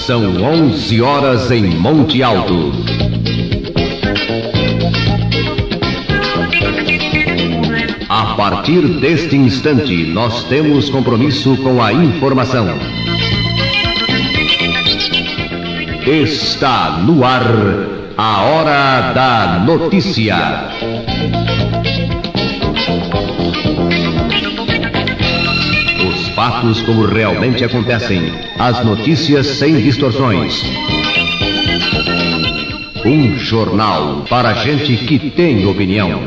São 11 horas em Monte Alto. A partir deste instante, nós temos compromisso com a informação. Está no ar a Hora da Notícia. Os fatos como realmente acontecem, as notícias sem distorções. Um jornal para gente que tem opinião.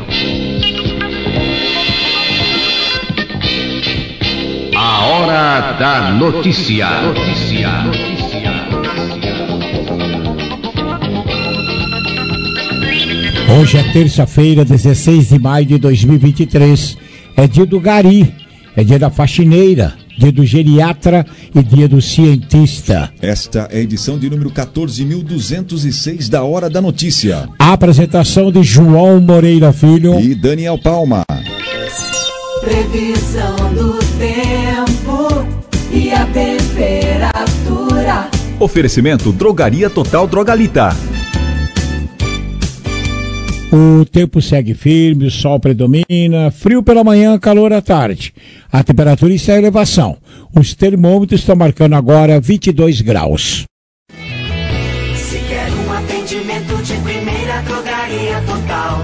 A Hora da Notícia. Hoje é terça-feira, 16 de maio de 2023. É dia do gari, é dia da faxineira, dia do geriatra e dia do cientista. Esta é a edição de número 14.206 da Hora da Notícia. A apresentação de João Moreira Filho e Daniel Palma. Previsão do tempo e a temperatura. Oferecimento Drogaria Total Drogalita. O tempo segue firme, o sol predomina, frio pela manhã, calor à tarde. A temperatura está em elevação. Os termômetros estão marcando agora 22 graus. Se quer um atendimento de primeira, Drogaria Total.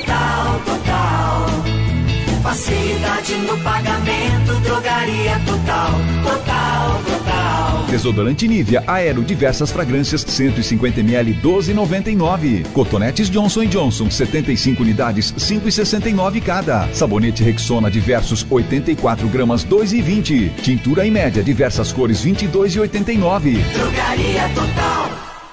Facilidade no pagamento, Drogaria Total. Desodorante Nivea Aero, diversas fragrâncias, 150ml, 12,99. Cotonetes Johnson & Johnson, 75 unidades, 5,69 cada. Sabonete Rexona, diversos, 84 gramas, 2,20. Tintura em média, diversas cores, 22,89. Drogaria Total.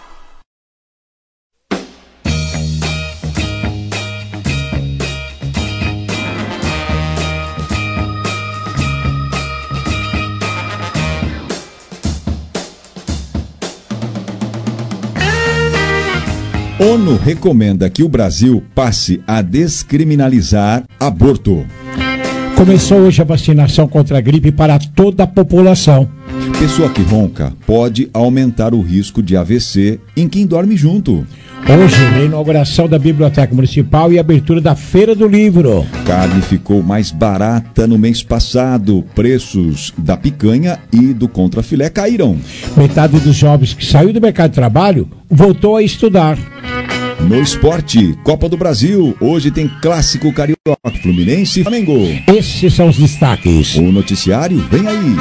ONU recomenda que o Brasil passe a descriminalizar aborto. Começou hoje a vacinação contra a gripe para toda a população. Pessoa que ronca pode aumentar o risco de AVC em quem dorme junto. Hoje, a inauguração da Biblioteca Municipal e a abertura da Feira do Livro. Carne ficou mais barata no mês passado. Preços da picanha e do contrafilé caíram. Metade dos jovens que saiu do mercado de trabalho voltou a estudar. No esporte, Copa do Brasil. Hoje tem Clássico Carioca, Fluminense e Flamengo. Esses são os destaques. O noticiário vem aí.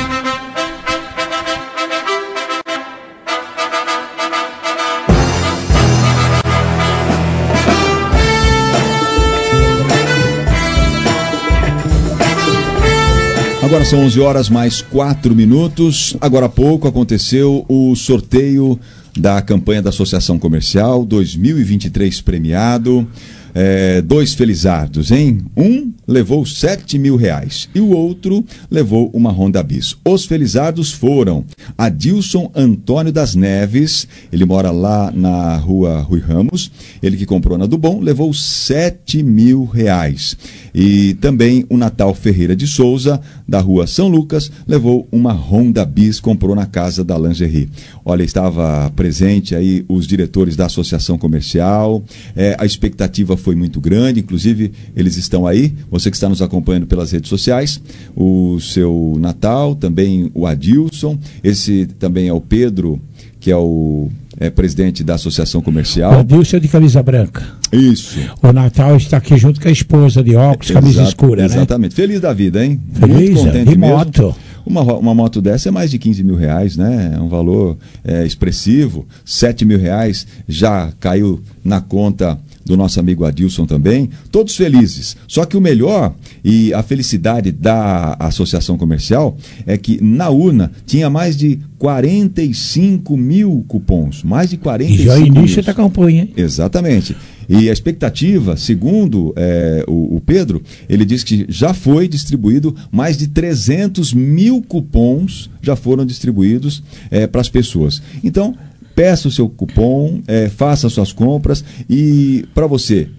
Agora são 11 horas mais 4 minutos. Agora há pouco aconteceu o sorteio da campanha da Associação Comercial 2023 premiado. Dois felizardos, hein? Um levou R$7.000 e o outro levou uma Honda Bis. Os felizardos foram Adilson Antônio das Neves, ele mora lá na rua Rui Ramos, ele que comprou na do Bom, levou R$7.000. E também o Natal Ferreira de Souza, da rua São Lucas, levou uma Honda Bis, comprou na Casa da Lingerie. Olha, estava presente aí os diretores da Associação Comercial, a expectativa foi muito grande, inclusive eles estão aí, você que está nos acompanhando pelas redes sociais, o seu Natal, também o Adilson, esse também é o Pedro, que é o presidente da Associação Comercial. O Adilson é de camisa branca. Isso. O Natal está aqui junto com a esposa de óculos, camisa escura, né? Exatamente. Feliz da vida, hein? Feliz, muito contente de mesmo. moto. Uma moto dessa é mais de R$15.000, né? É um valor expressivo. R$7.000 já caiu na conta do nosso amigo Adilson também, todos felizes. Só que o melhor e a felicidade da Associação Comercial é que na urna tinha mais de 45 mil cupons, mais de 45 mil. E já mil. início da campanha, hein? Exatamente. E a expectativa, segundo o Pedro, ele diz que já foi distribuído mais de 300 mil cupons, já foram distribuídos para as pessoas. Então, peça o seu cupom, faça suas compras e para você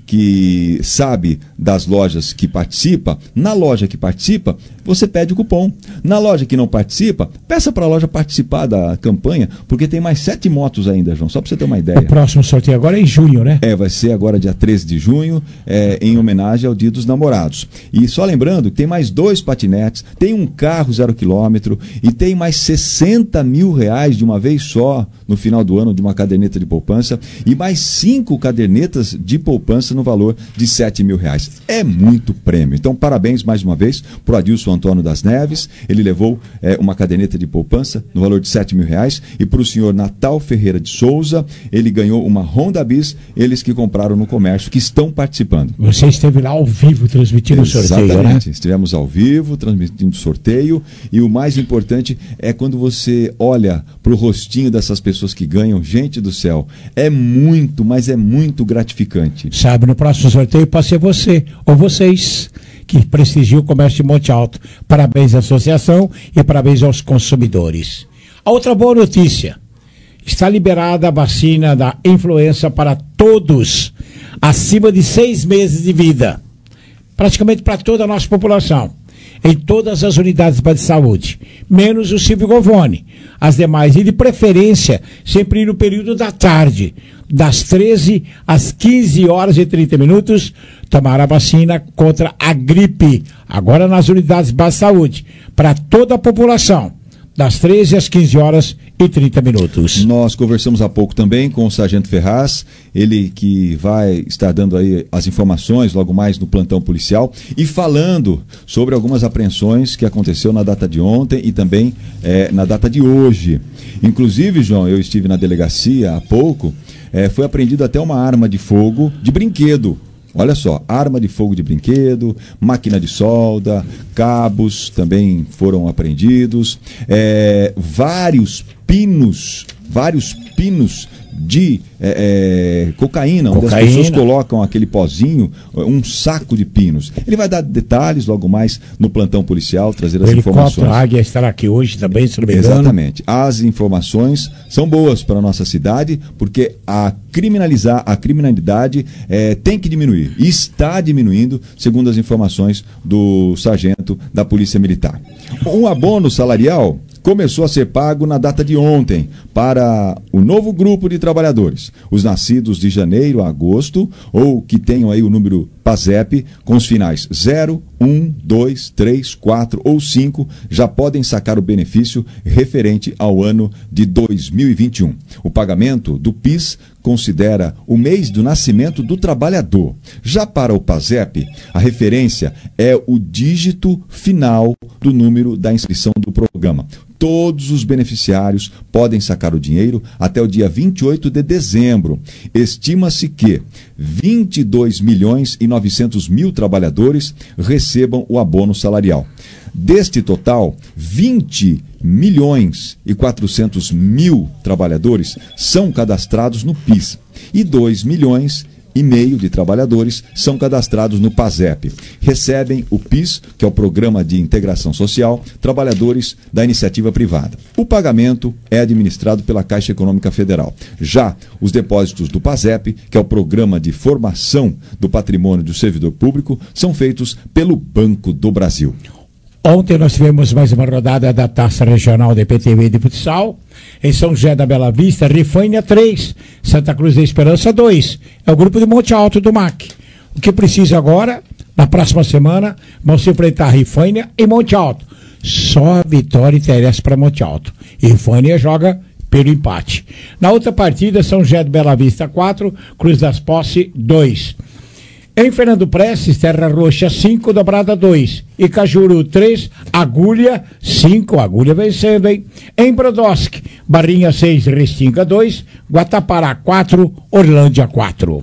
que sabe das lojas que participa, na loja que participa, você pede o cupom. Na loja que não participa, peça para a loja participar da campanha, porque tem mais 7 motos ainda, João, só para você ter uma ideia. O próximo sorteio agora é em junho, né? Vai ser agora dia 13 de junho, em homenagem ao Dia dos Namorados. E só lembrando que tem mais 2 patinetes, tem um carro 0 km e tem mais 60 mil reais de uma vez só no final do ano de uma caderneta de poupança e mais 5 cadernetas de poupança no valor de 7 mil reais. É muito prêmio. Então, parabéns mais uma vez para o Adilson Antônio das Neves. Ele levou uma caderneta de poupança no valor de 7 mil reais. E para o senhor Natal Ferreira de Souza, ele ganhou uma Honda Bis, eles que compraram no comércio, que estão participando. Você esteve lá ao vivo transmitindo o sorteio, né? Exatamente. Estivemos ao vivo transmitindo o sorteio. E o mais importante é quando você olha para o rostinho dessas pessoas que ganham. Gente do céu, é muito, mas é muito gratificante. Sabe, no próximo sorteio pode ser você ou vocês que prestigiam o comércio de Monte Alto. Parabéns à associação e parabéns aos consumidores. A outra boa notícia: está liberada a vacina da influenza para todos acima de 6 meses de vida, praticamente para toda a nossa população, em todas as unidades de saúde, menos o Silvio Govone. As demais, e de preferência, sempre no período da tarde, das 13 às 15 horas e 30 minutos, tomar a vacina contra a gripe, agora nas unidades de saúde, para toda a população, das 13 às 15 horas e 30 minutos. Nós conversamos há pouco também com o Sargento Ferraz, ele que vai estar dando aí as informações logo mais no plantão policial e falando sobre algumas apreensões que aconteceu na data de ontem e também na data de hoje. Inclusive, João, eu estive na delegacia há pouco, foi apreendido até uma arma de fogo de brinquedo. Olha só, arma de fogo de brinquedo, máquina de solda, cabos também foram apreendidos, vários pinos de cocaína, onde as pessoas colocam aquele pozinho, um saco de pinos. Ele vai dar detalhes logo mais no plantão policial, trazer as informações. A Águia estará aqui hoje também, se não me engano. Exatamente. As informações são boas para a nossa cidade, porque a criminalidade tem que diminuir. E está diminuindo, segundo as informações do sargento da Polícia Militar. Um abono salarial começou a ser pago na data de ontem para o novo grupo de trabalhadores. Os nascidos de janeiro a agosto, ou que tenham aí o número PASEP, com os finais 0, 1, 2, 3, 4 ou 5, já podem sacar o benefício referente ao ano de 2021. O pagamento do PIS considera o mês do nascimento do trabalhador. Já para o PASEP, a referência é o dígito final do número da inscrição do programa. Todos os beneficiários podem sacar o dinheiro até o dia 28 de dezembro. Estima-se que 22 milhões e 900 mil trabalhadores recebam o abono salarial. Deste total, 20 milhões e 400 mil trabalhadores são cadastrados no PIS e 2 milhões e meio de trabalhadores são cadastrados no PASEP. Recebem o PIS, que é o Programa de Integração Social, trabalhadores da iniciativa privada. O pagamento é administrado pela Caixa Econômica Federal. Já os depósitos do PASEP, que é o Programa de Formação do Patrimônio do Servidor Público, são feitos pelo Banco do Brasil. Ontem nós tivemos mais uma rodada da Taça Regional da IPTV de Futsal. Em São José da Bela Vista, Rifânia 3, Santa Cruz da Esperança 2. É o grupo de Monte Alto do MAC. O que precisa agora, na próxima semana, vão se enfrentar Rifânia e Monte Alto. Só a vitória interessa para Monte Alto. E Rifânia joga pelo empate. Na outra partida, São José da Bela Vista 4, Cruz das Poças 2. Em Fernando Prestes, Terra Roxa 5, Dobrada 2. Icajuru 3, Agulha 5, Agulha vencendo, hein? Em Brodowski, Barrinha 6, Restinga 2, Guatapará 4, Orlândia 4.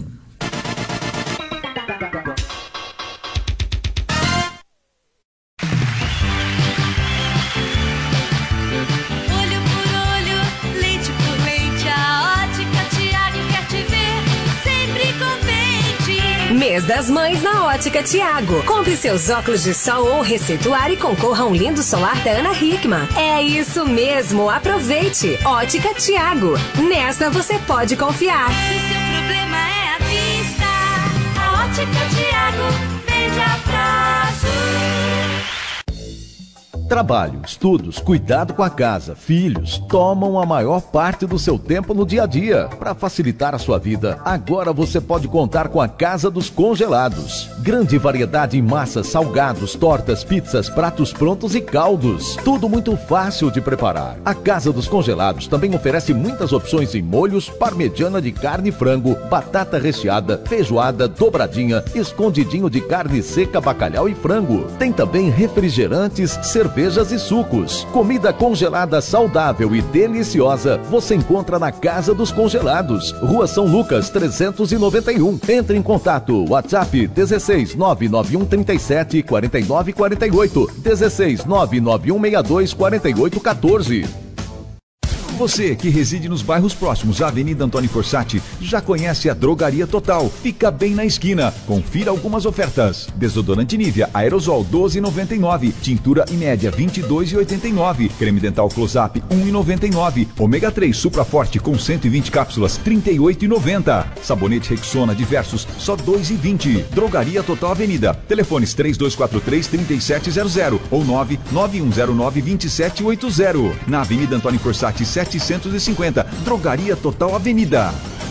Mês das Mães na Ótica Tiago. Compre seus óculos de sol ou receituário e concorra a um lindo solar da Ana Hickman. É isso mesmo, aproveite. Ótica Tiago. Nesta você pode confiar. Se seu problema é a vista, a Ótica Tiago, vende a prazo. Trabalho, estudos, cuidado com a casa, filhos, tomam a maior parte do seu tempo no dia a dia. Para facilitar a sua vida, agora você pode contar com a Casa dos Congelados. Grande variedade em massas, salgados, tortas, pizzas, pratos prontos e caldos. Tudo muito fácil de preparar. A Casa dos Congelados também oferece muitas opções em molhos, parmegiana de carne e frango, batata recheada, feijoada, dobradinha, escondidinho de carne seca, bacalhau e frango. Tem também refrigerantes, cervejas e sucos. Comida congelada saudável e deliciosa você encontra na Casa dos Congelados, Rua São Lucas 391. Entre em contato, WhatsApp 16 991 37 49 48, 16 991 62 48 14. Você que reside nos bairros próximos à Avenida Antônio Fossati já conhece a Drogaria Total. Fica bem na esquina. Confira algumas ofertas. Desodorante Nivea Aerosol 12,99. Tintura Imédia 22,89. Creme dental Close-Up 1,99. Ômega 3 Supra Forte com 120 cápsulas 38,90. Sabonete Rexona Diversos só 2,20. Drogaria Total Avenida. Telefones 3243-3700 ou 99109-2780. Na Avenida Antônio Fossati 750, Drogaria Total Avenida.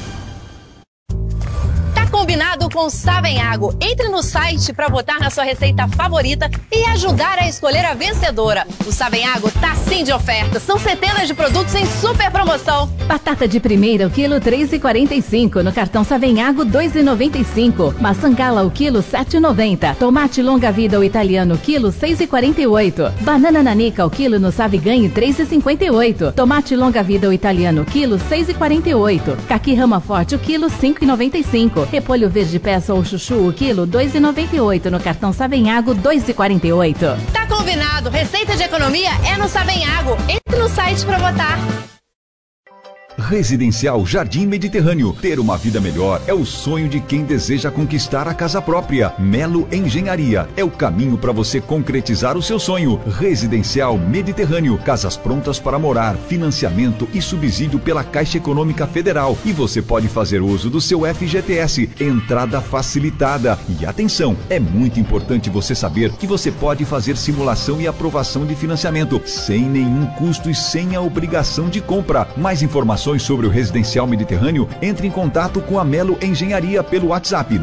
Combinado com Savenhago. Entre no site para votar na sua receita favorita e ajudar a escolher a vencedora. O Savenhago tá sim de oferta. São centenas de produtos em super promoção. Batata de primeira, o quilo 3,45. No cartão Savenhago, 2,95. Maçã gala, o quilo 7,90. Tomate longa vida, o italiano, quilo 6,48. Banana nanica, o quilo no Saviganhe, 3,58. Tomate longa vida, o italiano, quilo 6,48. Caqui rama forte, o quilo 5,95. Repolho verde peça ou chuchu, o quilo 2,98. No cartão Savenhago, 2,48. Tá combinado. Receita de economia é no Savenhago. Entre no site para votar. Residencial Jardim Mediterrâneo. Ter uma vida melhor é o sonho de quem deseja conquistar a casa própria. Melo Engenharia é o caminho para você concretizar o seu sonho. Residencial Mediterrâneo. Casas prontas para morar, financiamento e subsídio pela Caixa Econômica Federal. E você pode fazer uso do seu FGTS. Entrada facilitada. E atenção, é muito importante você saber que você pode fazer simulação e aprovação de financiamento sem nenhum custo e sem a obrigação de compra. Mais informações sobre o Residencial Mediterrâneo, entre em contato com a Melo Engenharia pelo WhatsApp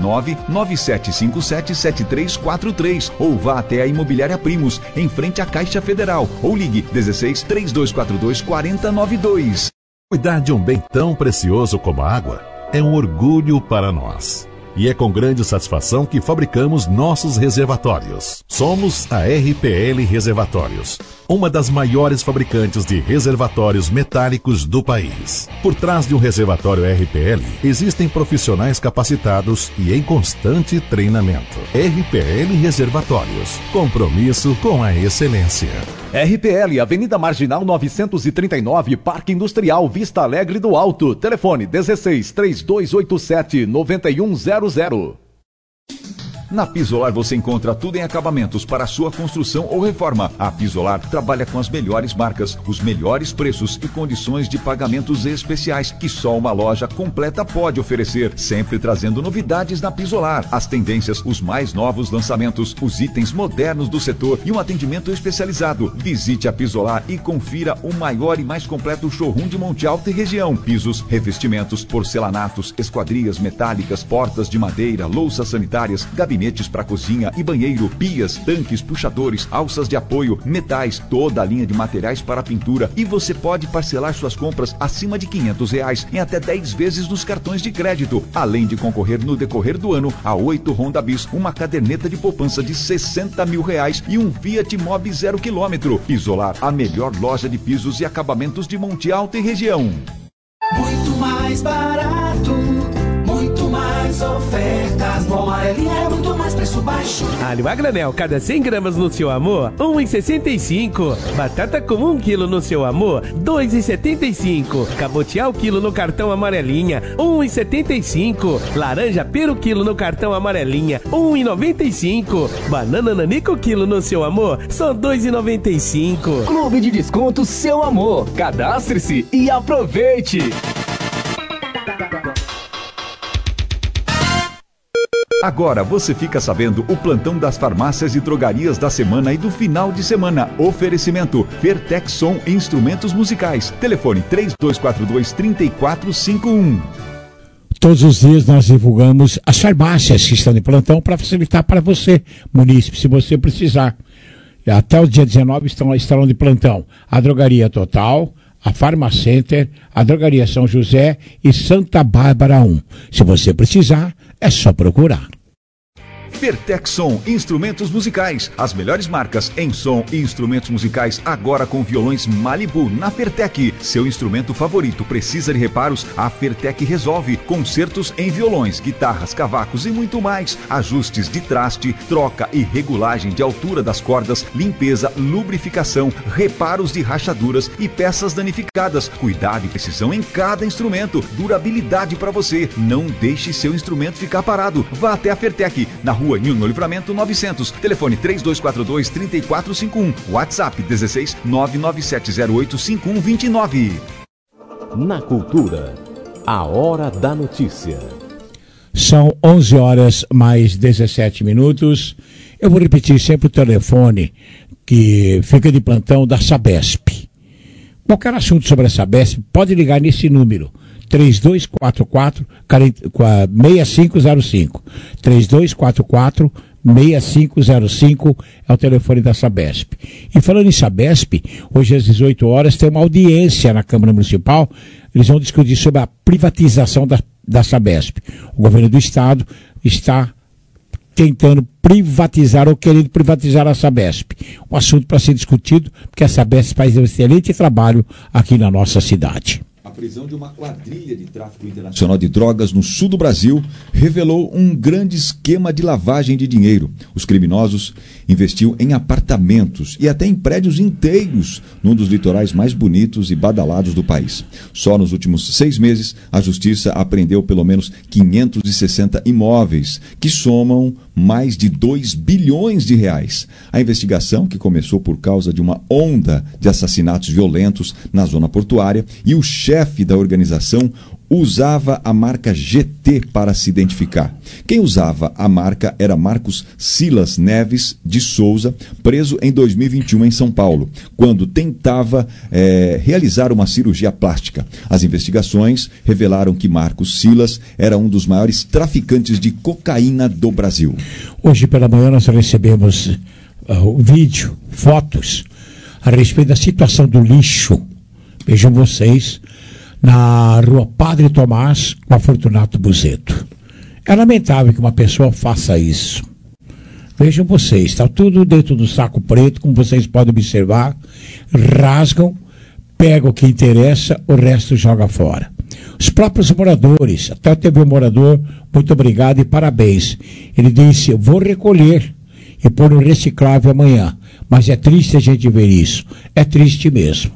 997577343 ou vá até a Imobiliária Primos, em frente à Caixa Federal, ou ligue 16 3242 4092. Cuidar de um bem tão precioso como a água é um orgulho para nós. E é com grande satisfação que fabricamos nossos reservatórios. Somos a RPL Reservatórios, uma das maiores fabricantes de reservatórios metálicos do país. Por trás de um reservatório RPL, existem profissionais capacitados e em constante treinamento. RPL Reservatórios, compromisso com a excelência. RPL, Avenida Marginal 939, Parque Industrial, Vista Alegre do Alto. Telefone 16 3287 9100. Na Pisolar você encontra tudo em acabamentos para sua construção ou reforma. A Pisolar trabalha com as melhores marcas, os melhores preços e condições de pagamentos especiais que só uma loja completa pode oferecer, sempre trazendo novidades na Pisolar, as tendências, os mais novos lançamentos, os itens modernos do setor e um atendimento especializado. Visite a Pisolar e confira o maior e mais completo showroom de Monte Alto e região. Pisos, revestimentos, porcelanatos, esquadrias metálicas, portas de madeira, louças sanitárias, gabinetes para cozinha e banheiro, pias, tanques, puxadores, alças de apoio, metais, toda a linha de materiais para pintura, e você pode parcelar suas compras acima de R$500 em até 10 vezes nos cartões de crédito, além de concorrer no decorrer do ano a 8 Honda Bis, uma caderneta de poupança de R$60 mil e um Fiat Mobi 0 km. Pisolar, a melhor loja de pisos e acabamentos de Monte Alto e região. Muito mais barato, muito mais ofertas. No Amarelinha é muito mais preço baixo. Alho a granel, cada 100 gramas no seu amor, R$1,65. Batata comum 1 quilo no seu amor, R$2,75. Cabotial quilo no cartão Amarelinha, R$1,75. Laranja pera quilo no cartão Amarelinha, R$1,95. Banana nanica quilo no seu amor, só R$2,95. Clube de Desconto Seu Amor. Cadastre-se e aproveite. Agora você fica sabendo o plantão das farmácias e drogarias da semana e do final de semana. Oferecimento Fertexson Instrumentos Musicais. Telefone 3242-3451. Todos os dias nós divulgamos as farmácias que estão de plantão para facilitar para você, munícipe, se você precisar. Até o dia 19 estarão de plantão a Drogaria Total, a Farmacenter, a Drogaria São José e Santa Bárbara 1. Se você precisar, é só procurar. Fertexson Instrumentos Musicais. As melhores marcas em som e instrumentos musicais agora com violões Malibu na Fertec. Seu instrumento favorito precisa de reparos? A Fertec resolve. Concertos em violões, guitarras, cavacos e muito mais. Ajustes de traste, troca e regulagem de altura das cordas, limpeza, lubrificação, reparos de rachaduras e peças danificadas. Cuidado e precisão em cada instrumento. Durabilidade para você. Não deixe seu instrumento ficar parado. Vá até a Fertec, na Rua Nilno Livramento 900, telefone 3242-3451, WhatsApp 16 997085129. Na Cultura, a hora da notícia. São 11 horas mais 17 minutos. Eu vou repetir sempre o telefone que fica de plantão da Sabesp. Qualquer assunto sobre a Sabesp, pode ligar nesse número. 3244-6505. 3244-6505 é o telefone da Sabesp. E falando em Sabesp, hoje às 18 horas tem uma audiência na Câmara Municipal. Eles vão discutir sobre a privatização da Sabesp. O governo do Estado está tentando privatizar ou querendo privatizar a Sabesp. Um assunto para ser discutido, porque a Sabesp faz um excelente trabalho aqui na nossa cidade. A prisão de uma quadrilha de tráfico internacional de drogas no sul do Brasil revelou um grande esquema de lavagem de dinheiro. Os criminosos investiam em apartamentos e até em prédios inteiros num dos litorais mais bonitos e badalados do país. Só nos últimos 6 meses, a Justiça apreendeu pelo menos 560 imóveis, que somam mais de 2 bilhões de reais. A investigação, que começou por causa de uma onda de assassinatos violentos na zona portuária, e o chefe da organização usava a marca GT para se identificar. Quem usava a marca era Marcos Silas Neves de Souza, preso em 2021 em São Paulo, quando tentava realizar uma cirurgia plástica. As investigações revelaram que Marcos Silas era um dos maiores traficantes de cocaína do Brasil. Hoje pela manhã nós recebemos vídeo, fotos a respeito da situação do lixo. Vejam vocês, na rua Padre Tomás, com a Fortunato Buzeto. É lamentável que uma pessoa faça isso. Vejam vocês, está tudo dentro do saco preto, como vocês podem observar, rasgam, pegam o que interessa, o resto joga fora. Os próprios moradores, até teve um morador, muito obrigado e parabéns. Ele disse, eu vou recolher e pôr no reciclável amanhã. Mas é triste a gente ver isso, é triste mesmo.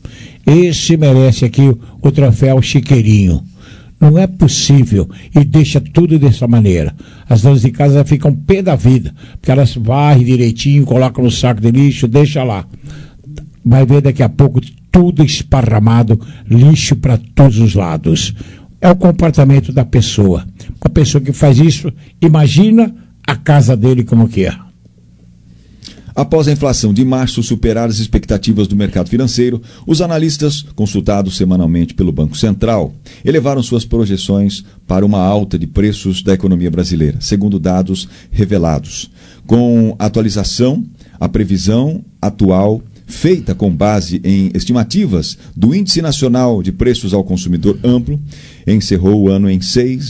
Esse merece aqui o troféu Chiqueirinho. Não é possível e deixa tudo dessa maneira. As donas de casa ficam pé da vida, porque elas varrem direitinho, colocam no saco de lixo, deixa lá. Vai ver daqui a pouco tudo esparramado, lixo para todos os lados. É o comportamento da pessoa. A pessoa que faz isso, imagina a casa dele como que é. Após a inflação de março superar as expectativas do mercado financeiro, os analistas, consultados semanalmente pelo Banco Central, elevaram suas projeções para uma alta de preços da economia brasileira, segundo dados revelados. Com a atualização, a previsão atual, feita com base em estimativas do Índice Nacional de Preços ao Consumidor Amplo, encerrou o ano em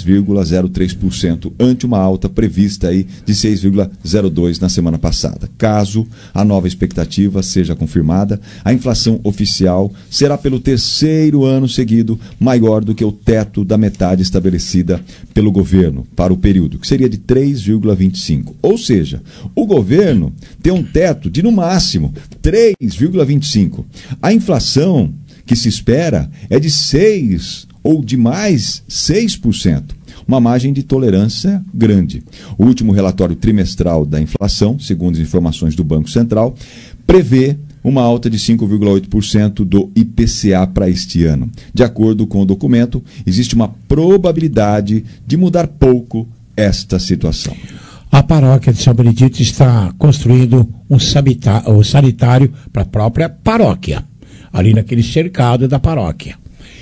6,03%, ante uma alta prevista aí de 6,02% na semana passada. Caso a nova expectativa seja confirmada, a inflação oficial será pelo 3º ano seguido maior do que o teto da metade estabelecida pelo governo para o período, que seria de 3,25%. Ou seja, o governo tem um teto de, no máximo, 3,25%. A inflação que se espera é de 6% ou de mais 6%, uma margem de tolerância grande. O último relatório trimestral da inflação, segundo as informações do Banco Central, prevê uma alta de 5,8% do IPCA para este ano. De acordo com o documento, existe uma probabilidade de mudar pouco esta situação? A paróquia de São Benedito está construindo um sanitário para a própria paróquia, ali naquele cercado da paróquia.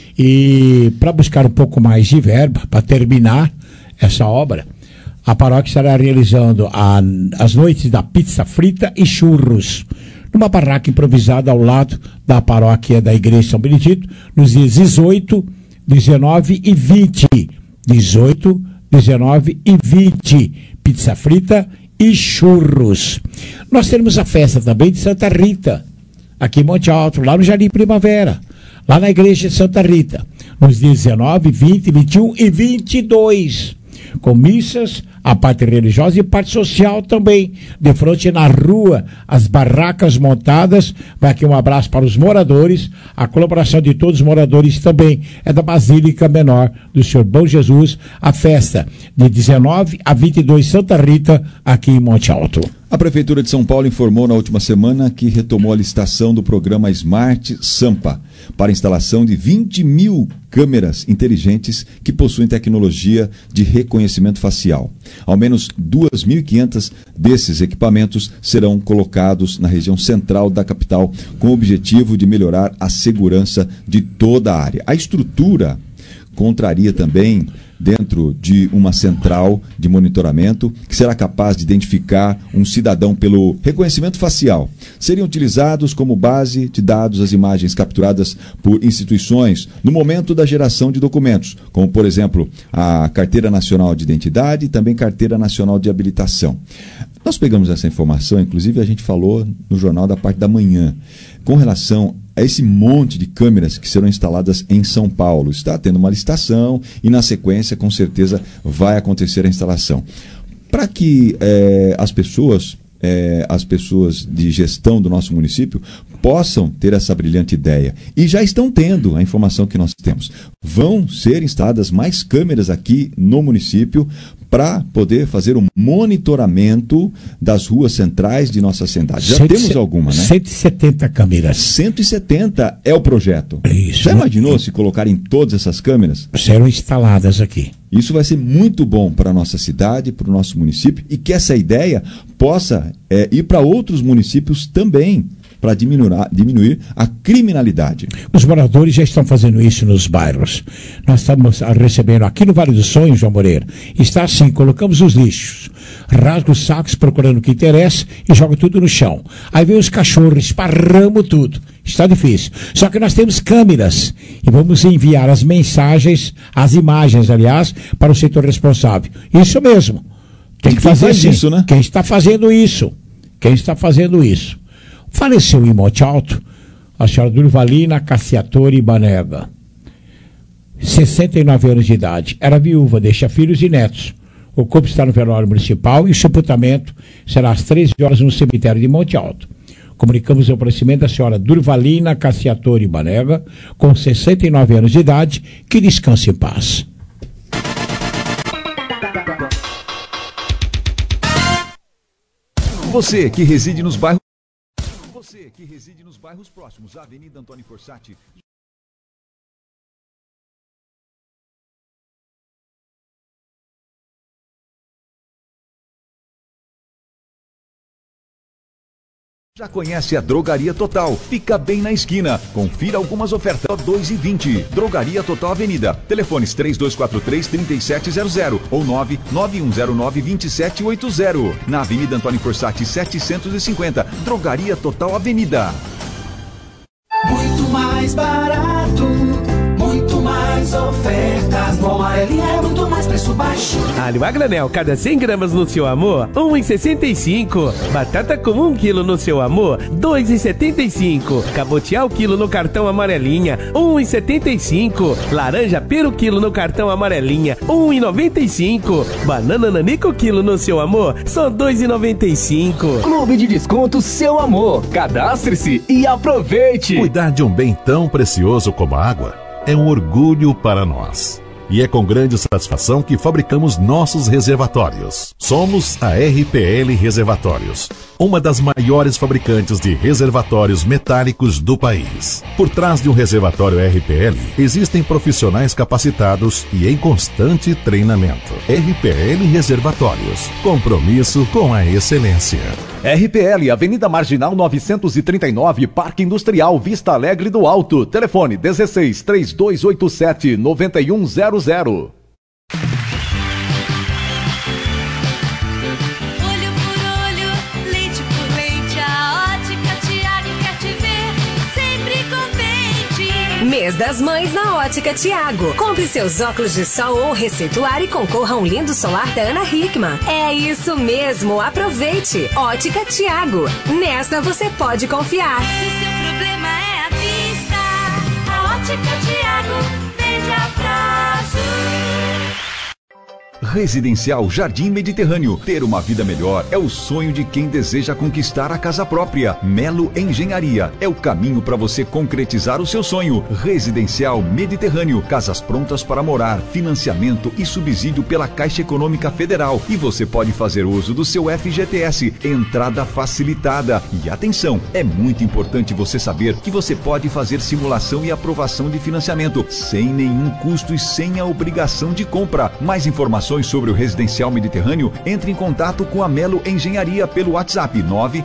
E para buscar um pouco mais de verba, para terminar essa obra, a paróquia estará realizando as noites da pizza frita e churros, numa barraca improvisada ao lado da paróquia da Igreja de São Benedito, nos dias 18, 19 e 20. 18, 19 e 20. Pizza frita e churros. Nós teremos a festa também de Santa Rita, aqui em Monte Alto, lá no Jardim Primavera, lá na Igreja de Santa Rita, nos dias 19, 20, 21 e 22. Com missas, a parte religiosa e parte social também. De frente na rua, as barracas montadas. Vai aqui um abraço para os moradores. A colaboração de todos os moradores também é da Basílica Menor do Senhor Bom Jesus. A festa de 19 a 22, Santa Rita, aqui em Monte Alto. A Prefeitura de São Paulo informou na última semana que retomou a licitação do programa Smart Sampa para a instalação de 20 mil câmeras inteligentes que possuem tecnologia de reconhecimento facial. Ao menos 2.500 desses equipamentos serão colocados na região central da capital, com o objetivo de melhorar a segurança de toda a área. A estrutura contraria também dentro de uma central de monitoramento que será capaz de identificar um cidadão pelo reconhecimento facial. Seriam utilizados como base de dados as imagens capturadas por instituições no momento da geração de documentos, como, por exemplo, a Carteira Nacional de Identidade e também Carteira Nacional de Habilitação. Nós pegamos essa informação, inclusive a gente falou no jornal da parte da manhã, com relação a esse monte de câmeras que serão instaladas em São Paulo. Está tendo uma licitação e, na sequência, com certeza, vai acontecer a instalação. Para que as pessoas de gestão do nosso município possam ter essa brilhante ideia. E já estão tendo a informação que nós temos. Vão ser instaladas mais câmeras aqui no município para poder fazer um monitoramento das ruas centrais de nossa cidade. Já temos alguma, né? 170 câmeras. 170 é o projeto. Isso. Já imaginou se colocarem todas essas câmeras? Serão instaladas aqui. Isso vai ser muito bom para a nossa cidade, para o nosso município, e que essa ideia possa ir para outros municípios também, para diminuir a criminalidade. Os moradores já estão fazendo isso nos bairros. Nós estamos recebendo aqui no Vale do Sonho, João Moreira. Está assim, colocamos os lixos, rasga os sacos procurando o que interessa e joga tudo no chão. Aí vem os cachorros, esparramos tudo. Está difícil. Só que nós temos câmeras e vamos enviar as mensagens, as imagens, aliás, para o setor responsável. Isso mesmo. Tem que fazer isso, né? Quem está fazendo isso? Quem está fazendo isso? Faleceu em Monte Alto a senhora Durvalina Cassiatore Banega, 69 anos de idade. Era viúva, deixa filhos e netos. O corpo está no velório municipal e o sepultamento será às 13 horas no cemitério de Monte Alto. Comunicamos o falecimento da senhora Durvalina Cassiatore Banega, com 69 anos de idade, que descanse em paz. Você que reside nos bairros próximos à Avenida Antônio Fossati. Já conhece a Drogaria Total? Fica bem na esquina. Confira algumas ofertas. 2,20. Drogaria Total Avenida. Telefones 3243-3700 ou 99109-2780. Na Avenida Antônio Fossati 750. Drogaria Total Avenida. Muito mais barato, muito mais ofertas. No Amarelinha é muito mais preço baixo. Alho a granel, cada 100 gramas no seu amor, 1,65. Batata com 1 quilo no seu amor, 2,75. Cabotial quilo no cartão Amarelinha, 1,75. Laranja pera quilo no cartão Amarelinha, 1,95. Banana nanico quilo no seu amor, só 2,95. Clube de Desconto Seu Amor. Cadastre-se e aproveite. Cuidar de um bem tão precioso como a água é um orgulho para nós. E é com grande satisfação que fabricamos nossos reservatórios. Somos a RPL Reservatórios, uma das maiores fabricantes de reservatórios metálicos do país. Por trás de um reservatório RPL, existem profissionais capacitados e em constante treinamento. RPL Reservatórios, compromisso com a excelência. RPL, Avenida Marginal 939, Parque Industrial, Vista Alegre do Alto. Telefone 16 3287 9100. Olho por olho, leite por leite, a Ótica Tiago quer te ver sempre contente. Mês das Mães na Ótica Tiago. Compre seus óculos de sol ou receituário e concorra a um lindo solar da Ana Hickman. É isso mesmo, aproveite. Ótica Tiago. Nesta você pode confiar. Se seu problema é a vista, a Ótica Tiago vende a prazo. Residencial Jardim Mediterrâneo. Ter uma vida melhor é o sonho de quem deseja conquistar a casa própria. Melo Engenharia é o caminho para você concretizar o seu sonho. Residencial Mediterrâneo. Casas prontas para morar, financiamento e subsídio pela Caixa Econômica Federal. E você pode fazer uso do seu FGTS. Entrada facilitada. E atenção, é muito importante você saber que você pode fazer simulação e aprovação de financiamento sem nenhum custo e sem a obrigação de compra. Mais informações sobre o Residencial Mediterrâneo, entre em contato com a Melo Engenharia pelo WhatsApp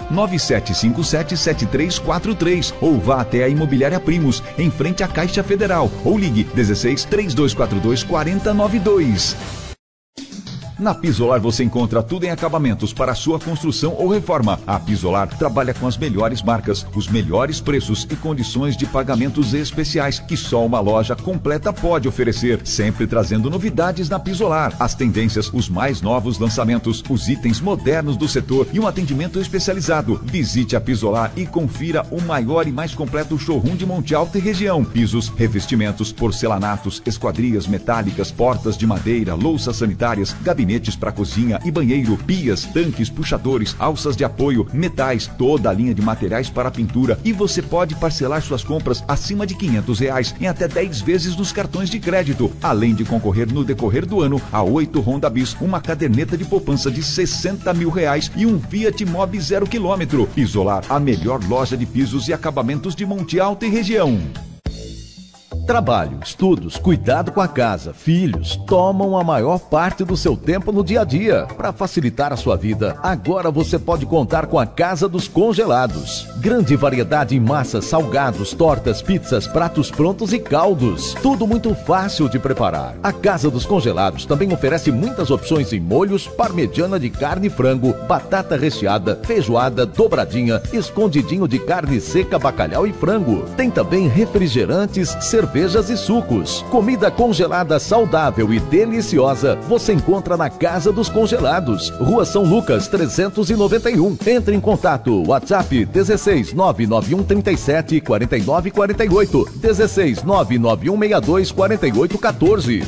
997577343 ou vá até a Imobiliária Primos, em frente à Caixa Federal, ou ligue 16 3242 4092. Na Pisolar você encontra tudo em acabamentos para sua construção ou reforma. A Pisolar trabalha com as melhores marcas, os melhores preços e condições de pagamentos especiais que só uma loja completa pode oferecer, sempre trazendo novidades na Pisolar, as tendências, os mais novos lançamentos, os itens modernos do setor e um atendimento especializado. Visite a Pisolar e confira o maior e mais completo showroom de Monte Alto e região. Pisos, revestimentos, porcelanatos, esquadrias metálicas, portas de madeira, louças sanitárias, gabinetes para cozinha e banheiro, pias, tanques, puxadores, alças de apoio, metais, toda a linha de materiais para pintura, e você pode parcelar suas compras acima de R$500 em até 10 vezes nos cartões de crédito, além de concorrer no decorrer do ano a 8 Honda Bis, uma caderneta de poupança de R$60 mil e um Fiat Mobi 0 km. Pisolar, a melhor loja de pisos e acabamentos de Monte Alto e região. Trabalho, estudos, cuidado com a casa, filhos, tomam a maior parte do seu tempo no dia a dia. Para facilitar a sua vida, agora você pode contar com a Casa dos Congelados. Grande variedade em massas, salgados, tortas, pizzas, pratos prontos e caldos. Tudo muito fácil de preparar. A Casa dos Congelados também oferece muitas opções em molhos, parmegiana de carne e frango, batata recheada, feijoada, dobradinha, escondidinho de carne seca, bacalhau e frango. Tem também refrigerantes, cervejas e sucos. Comida congelada saudável e deliciosa você encontra na Casa dos Congelados, Rua São Lucas 391. Entre em contato, WhatsApp 16 991 37 49 48, 16 991 62 48 14.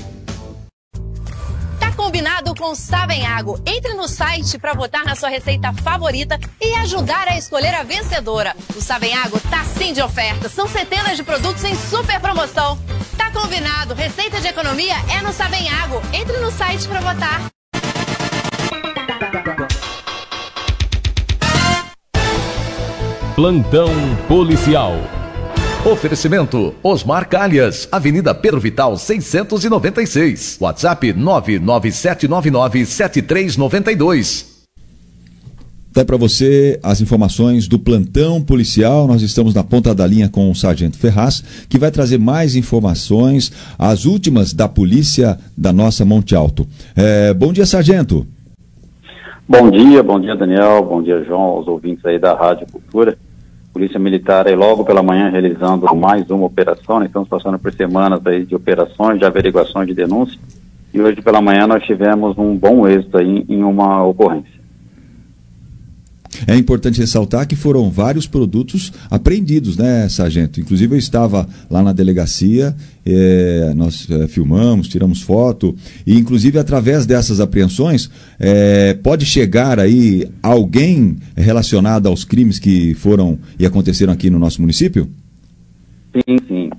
Combinado com Savenhago. Entre no site para votar na sua receita favorita e ajudar a escolher a vencedora. O Savenhago tá sim de oferta. São centenas de produtos em super promoção. Tá combinado. Receita de economia é no Savenhago. Entre no site para votar. Plantão policial. Oferecimento Osmar Calhas, Avenida Pedro Vital 696, WhatsApp 997997392. Até para você as informações do plantão policial. Nós estamos na ponta da linha com o Sargento Ferraz, que vai trazer mais informações, as últimas da polícia da nossa Monte Alto. Bom dia, Sargento. Bom dia, Daniel, bom dia, João, aos ouvintes aí da Rádio Cultura. Polícia Militar aí logo pela manhã realizando mais uma operação, né? Estamos passando por semanas aí de operações, de averiguações de denúncia, e hoje pela manhã nós tivemos um bom êxito aí em uma ocorrência. É importante ressaltar que foram vários produtos apreendidos, né, Sargento? Inclusive eu estava lá na delegacia, nós filmamos, tiramos foto, e inclusive através dessas apreensões pode chegar aí alguém relacionado aos crimes que foram e aconteceram aqui no nosso município? Sim.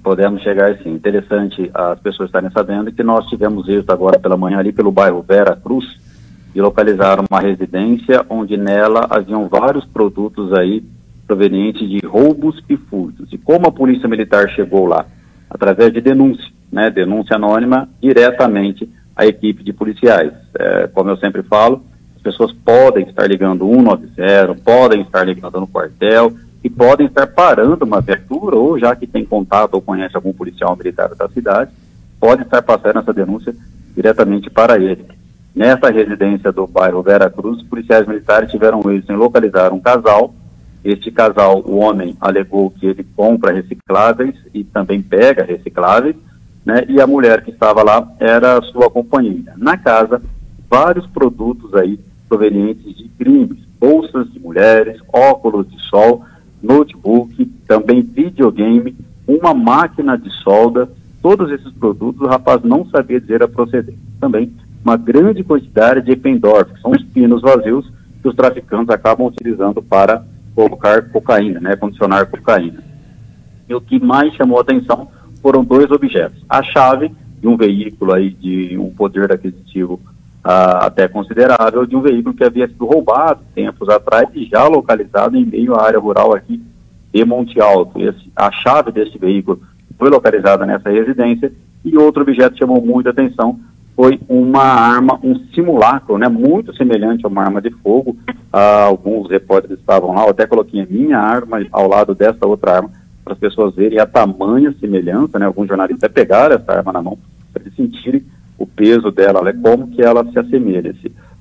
Podemos chegar sim. Interessante as pessoas estarem sabendo que nós tivemos êxito agora pela manhã ali pelo bairro Vera Cruz de localizar uma residência onde nela haviam vários produtos aí provenientes de roubos e furtos. E como a Polícia Militar chegou lá? Através de denúncia, né? Denúncia anônima diretamente à equipe de policiais. Como eu sempre falo, as pessoas podem estar ligando 190, podem estar ligando no quartel e podem estar parando uma viatura, ou já que tem contato ou conhece algum policial militar da cidade, pode estar passando essa denúncia diretamente para ele. Nessa residência do bairro Vera Cruz, os policiais militares tiveram êxito em localizar um casal. Este casal, o homem alegou que ele compra recicláveis e também pega recicláveis, né? E a mulher que estava lá era sua companheira. Na casa, vários produtos aí provenientes de crimes, bolsas de mulheres, óculos de sol, notebook, também videogame, uma máquina de solda. Todos esses produtos o rapaz não sabia dizer a procedência. Também uma grande quantidade de Eppendorf, que são os pinos vazios que os traficantes acabam utilizando para colocar cocaína, né, condicionar cocaína. E o que mais chamou a atenção foram dois objetos. A chave de um veículo aí de um poder aquisitivo até considerável, de um veículo que havia sido roubado tempos atrás e já localizado em meio à área rural aqui de Monte Alto. A chave deste veículo foi localizada nessa residência. E outro objeto que chamou muita atenção foi uma arma, um simulacro, né, muito semelhante a uma arma de fogo. Alguns repórteres estavam lá, eu até coloquei a minha arma ao lado dessa outra arma, para as pessoas verem a tamanha semelhança, né, alguns jornalistas até pegaram essa arma na mão, para eles sentirem o peso dela, né, como que ela se assemelha.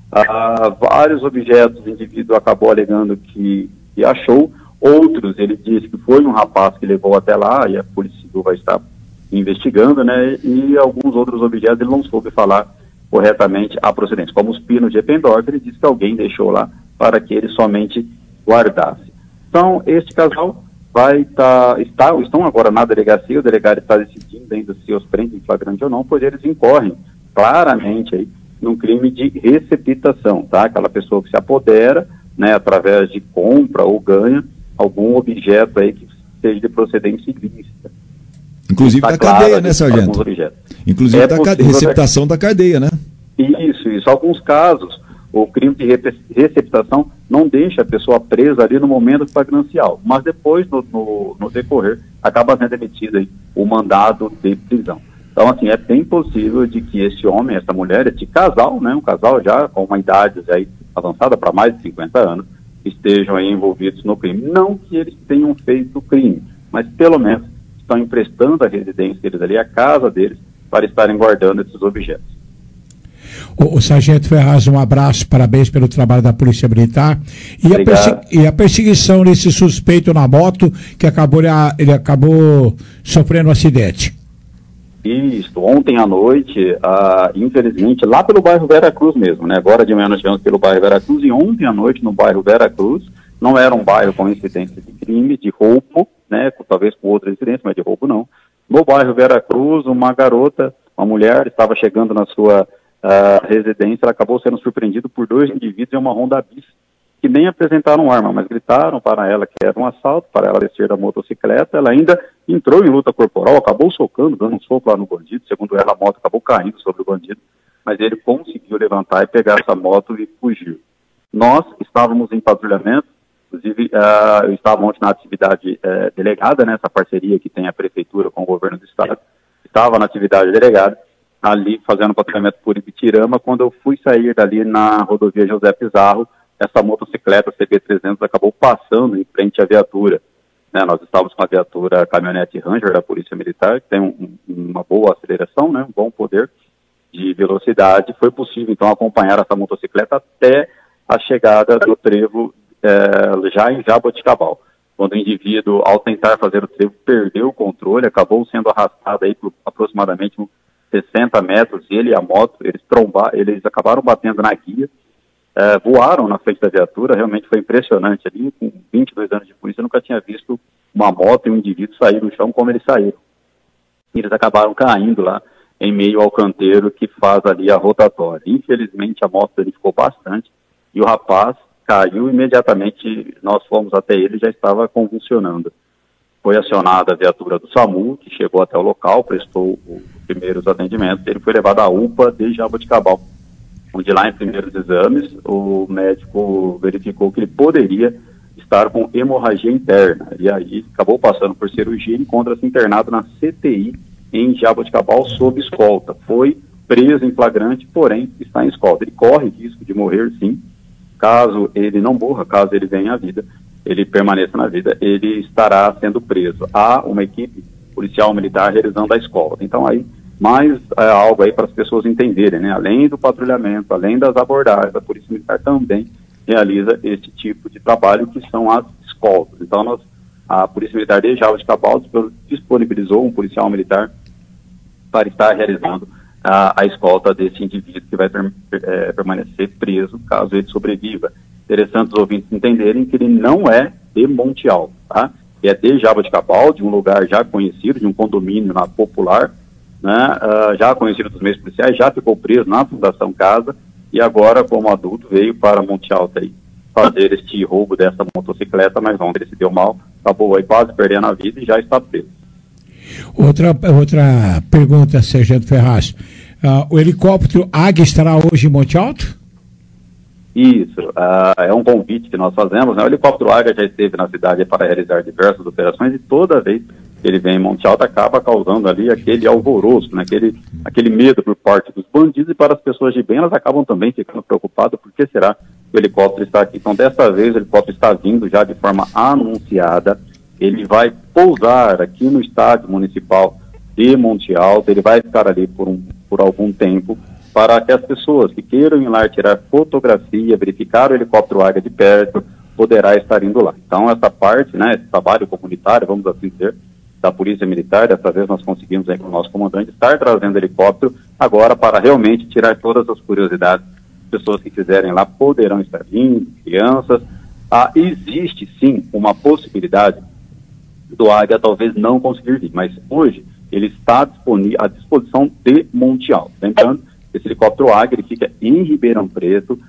Vários objetos o indivíduo acabou alegando que achou, outros ele disse que foi um rapaz que levou até lá, e a Polícia Civil vai estar investigando, né, e alguns outros objetos ele não soube falar corretamente a procedência, como os pinos de Eppendorf, ele disse que alguém deixou lá para que ele somente guardasse. Então, este casal estão agora na delegacia, o delegado está decidindo ainda se os prende em flagrante ou não, pois eles incorrem claramente aí num crime de receptação, tá? Aquela pessoa que se apodera, né, através de compra ou ganha algum objeto aí que seja de procedência ilícita. Inclusive da cadeia, né, sargento? Inclusive da receptação da cadeia, né? Isso. Alguns casos, o crime de receptação não deixa a pessoa presa ali no momento flagrancial, mas depois, no decorrer, acaba sendo emitido aí o mandado de prisão. Então, assim, é bem possível de que esse homem, essa mulher, esse casal, né, um casal já com uma idade aí avançada para mais de 50 anos, estejam aí envolvidos no crime. Não que eles tenham feito o crime, mas pelo menos estão emprestando a residência deles ali, a casa deles, para estarem guardando esses objetos. O Sargento Ferraz, um abraço, parabéns pelo trabalho da Polícia Militar. E a perseguição desse suspeito na moto, que ele acabou sofrendo um acidente. Isso, ontem à noite, infelizmente, lá pelo bairro Vera Cruz mesmo, né? Agora de manhã nós estivemos pelo bairro Vera Cruz, e ontem à noite no bairro Vera Cruz, não era um bairro com incidência de crime, de roubo, né? Talvez com outra incidência, mas de roubo não. No bairro Vera Cruz, uma garota, uma mulher, estava chegando na sua residência, ela acabou sendo surpreendida por dois indivíduos em uma Honda Bis, que nem apresentaram arma, mas gritaram para ela que era um assalto, para ela descer da motocicleta. Ela ainda entrou em luta corporal, acabou socando, dando um soco lá no bandido. Segundo ela, a moto acabou caindo sobre o bandido, mas ele conseguiu levantar e pegar essa moto e fugir. Nós estávamos em patrulhamento, inclusive eu estava ontem na atividade delegada, né, essa parceria que tem a prefeitura com o governo do estado, estava na atividade delegada, ali fazendo patrulhamento por Ibitirama. Quando eu fui sair dali na rodovia José Pizarro, essa motocicleta CB300 acabou passando em frente à viatura, né? Nós estávamos com a viatura caminhonete Ranger da Polícia Militar, que tem uma boa aceleração, né? Um bom poder de velocidade. Foi possível então acompanhar essa motocicleta até a chegada do trevo já em Jaboticabal, quando o indivíduo, ao tentar fazer o trevo, perdeu o controle, acabou sendo arrastado aí por aproximadamente 60 metros, ele e a moto, eles acabaram batendo na guia, voaram na frente da viatura. Realmente foi impressionante ali, com 22 anos de polícia, eu nunca tinha visto uma moto e um indivíduo sair no chão como eles saíram. E eles acabaram caindo lá em meio ao canteiro que faz ali a rotatória. Infelizmente a moto danificou bastante e o rapaz caiu imediatamente. Nós fomos até ele, já estava convulsionando. foi acionada a viatura do SAMU, que chegou até o local, prestou os primeiros atendimentos, ele foi levado à UPA de Jaboticabal, onde lá em primeiros exames o médico verificou que ele poderia estar com hemorragia interna, e aí acabou passando por cirurgia e encontra-se internado na CTI em Jaboticabal sob escolta. Foi preso em flagrante, porém está em escolta. Ele corre risco de morrer, sim, caso ele não morra, caso ele venha à vida, ele permaneça na vida, ele estará sendo preso. Há uma equipe policial militar realizando a escolta. Então aí, mais algo aí para as pessoas entenderem, né? Além do patrulhamento, além das abordagens, a Polícia Militar também realiza esse tipo de trabalho, que são as escoltas. Então a Polícia Militar de Jaboticabal disponibilizou um policial militar para estar realizando a escolta desse indivíduo que vai permanecer preso caso ele sobreviva. Interessante os ouvintes entenderem que ele não é de Monte Alto, tá? Ele é de Jaboticabal, de um lugar já conhecido, de um condomínio na Popular, né? Já conhecido dos meios policiais, já ficou preso na Fundação Casa e agora, como adulto, veio para Monte Alto aí fazer este roubo dessa motocicleta, mas onde ele se deu mal, acabou aí quase perdendo a vida e já está preso. Outra pergunta, Sargento Ferraz. O helicóptero Águia estará hoje em Monte Alto? Isso, é um convite que nós fazemos, né? O helicóptero Águia já esteve na cidade para realizar diversas operações e toda vez que ele vem em Monte Alto acaba causando ali aquele alvoroço, né? aquele medo por parte dos bandidos, e para as pessoas de bem, elas acabam também ficando preocupadas, por que será que o helicóptero está aqui? Então, dessa vez, o helicóptero está vindo já de forma anunciada. Ele vai pousar aqui no estádio municipal de Monte Alto, ele vai ficar ali por algum tempo, para que as pessoas que queiram ir lá tirar fotografia, verificar o helicóptero Águia de perto, poderá estar indo lá. Então, essa parte, né, esse trabalho comunitário, vamos assim dizer, da Polícia Militar, dessa vez nós conseguimos aí com o nosso comandante estar trazendo helicóptero agora para realmente tirar todas as curiosidades. Pessoas que quiserem lá poderão estar vindo, crianças. Existe sim uma possibilidade do Águia talvez não conseguir vir, mas hoje ele está à disposição de Monte Alto. Lembrando, esse helicóptero Águia ele fica em Ribeirão Preto.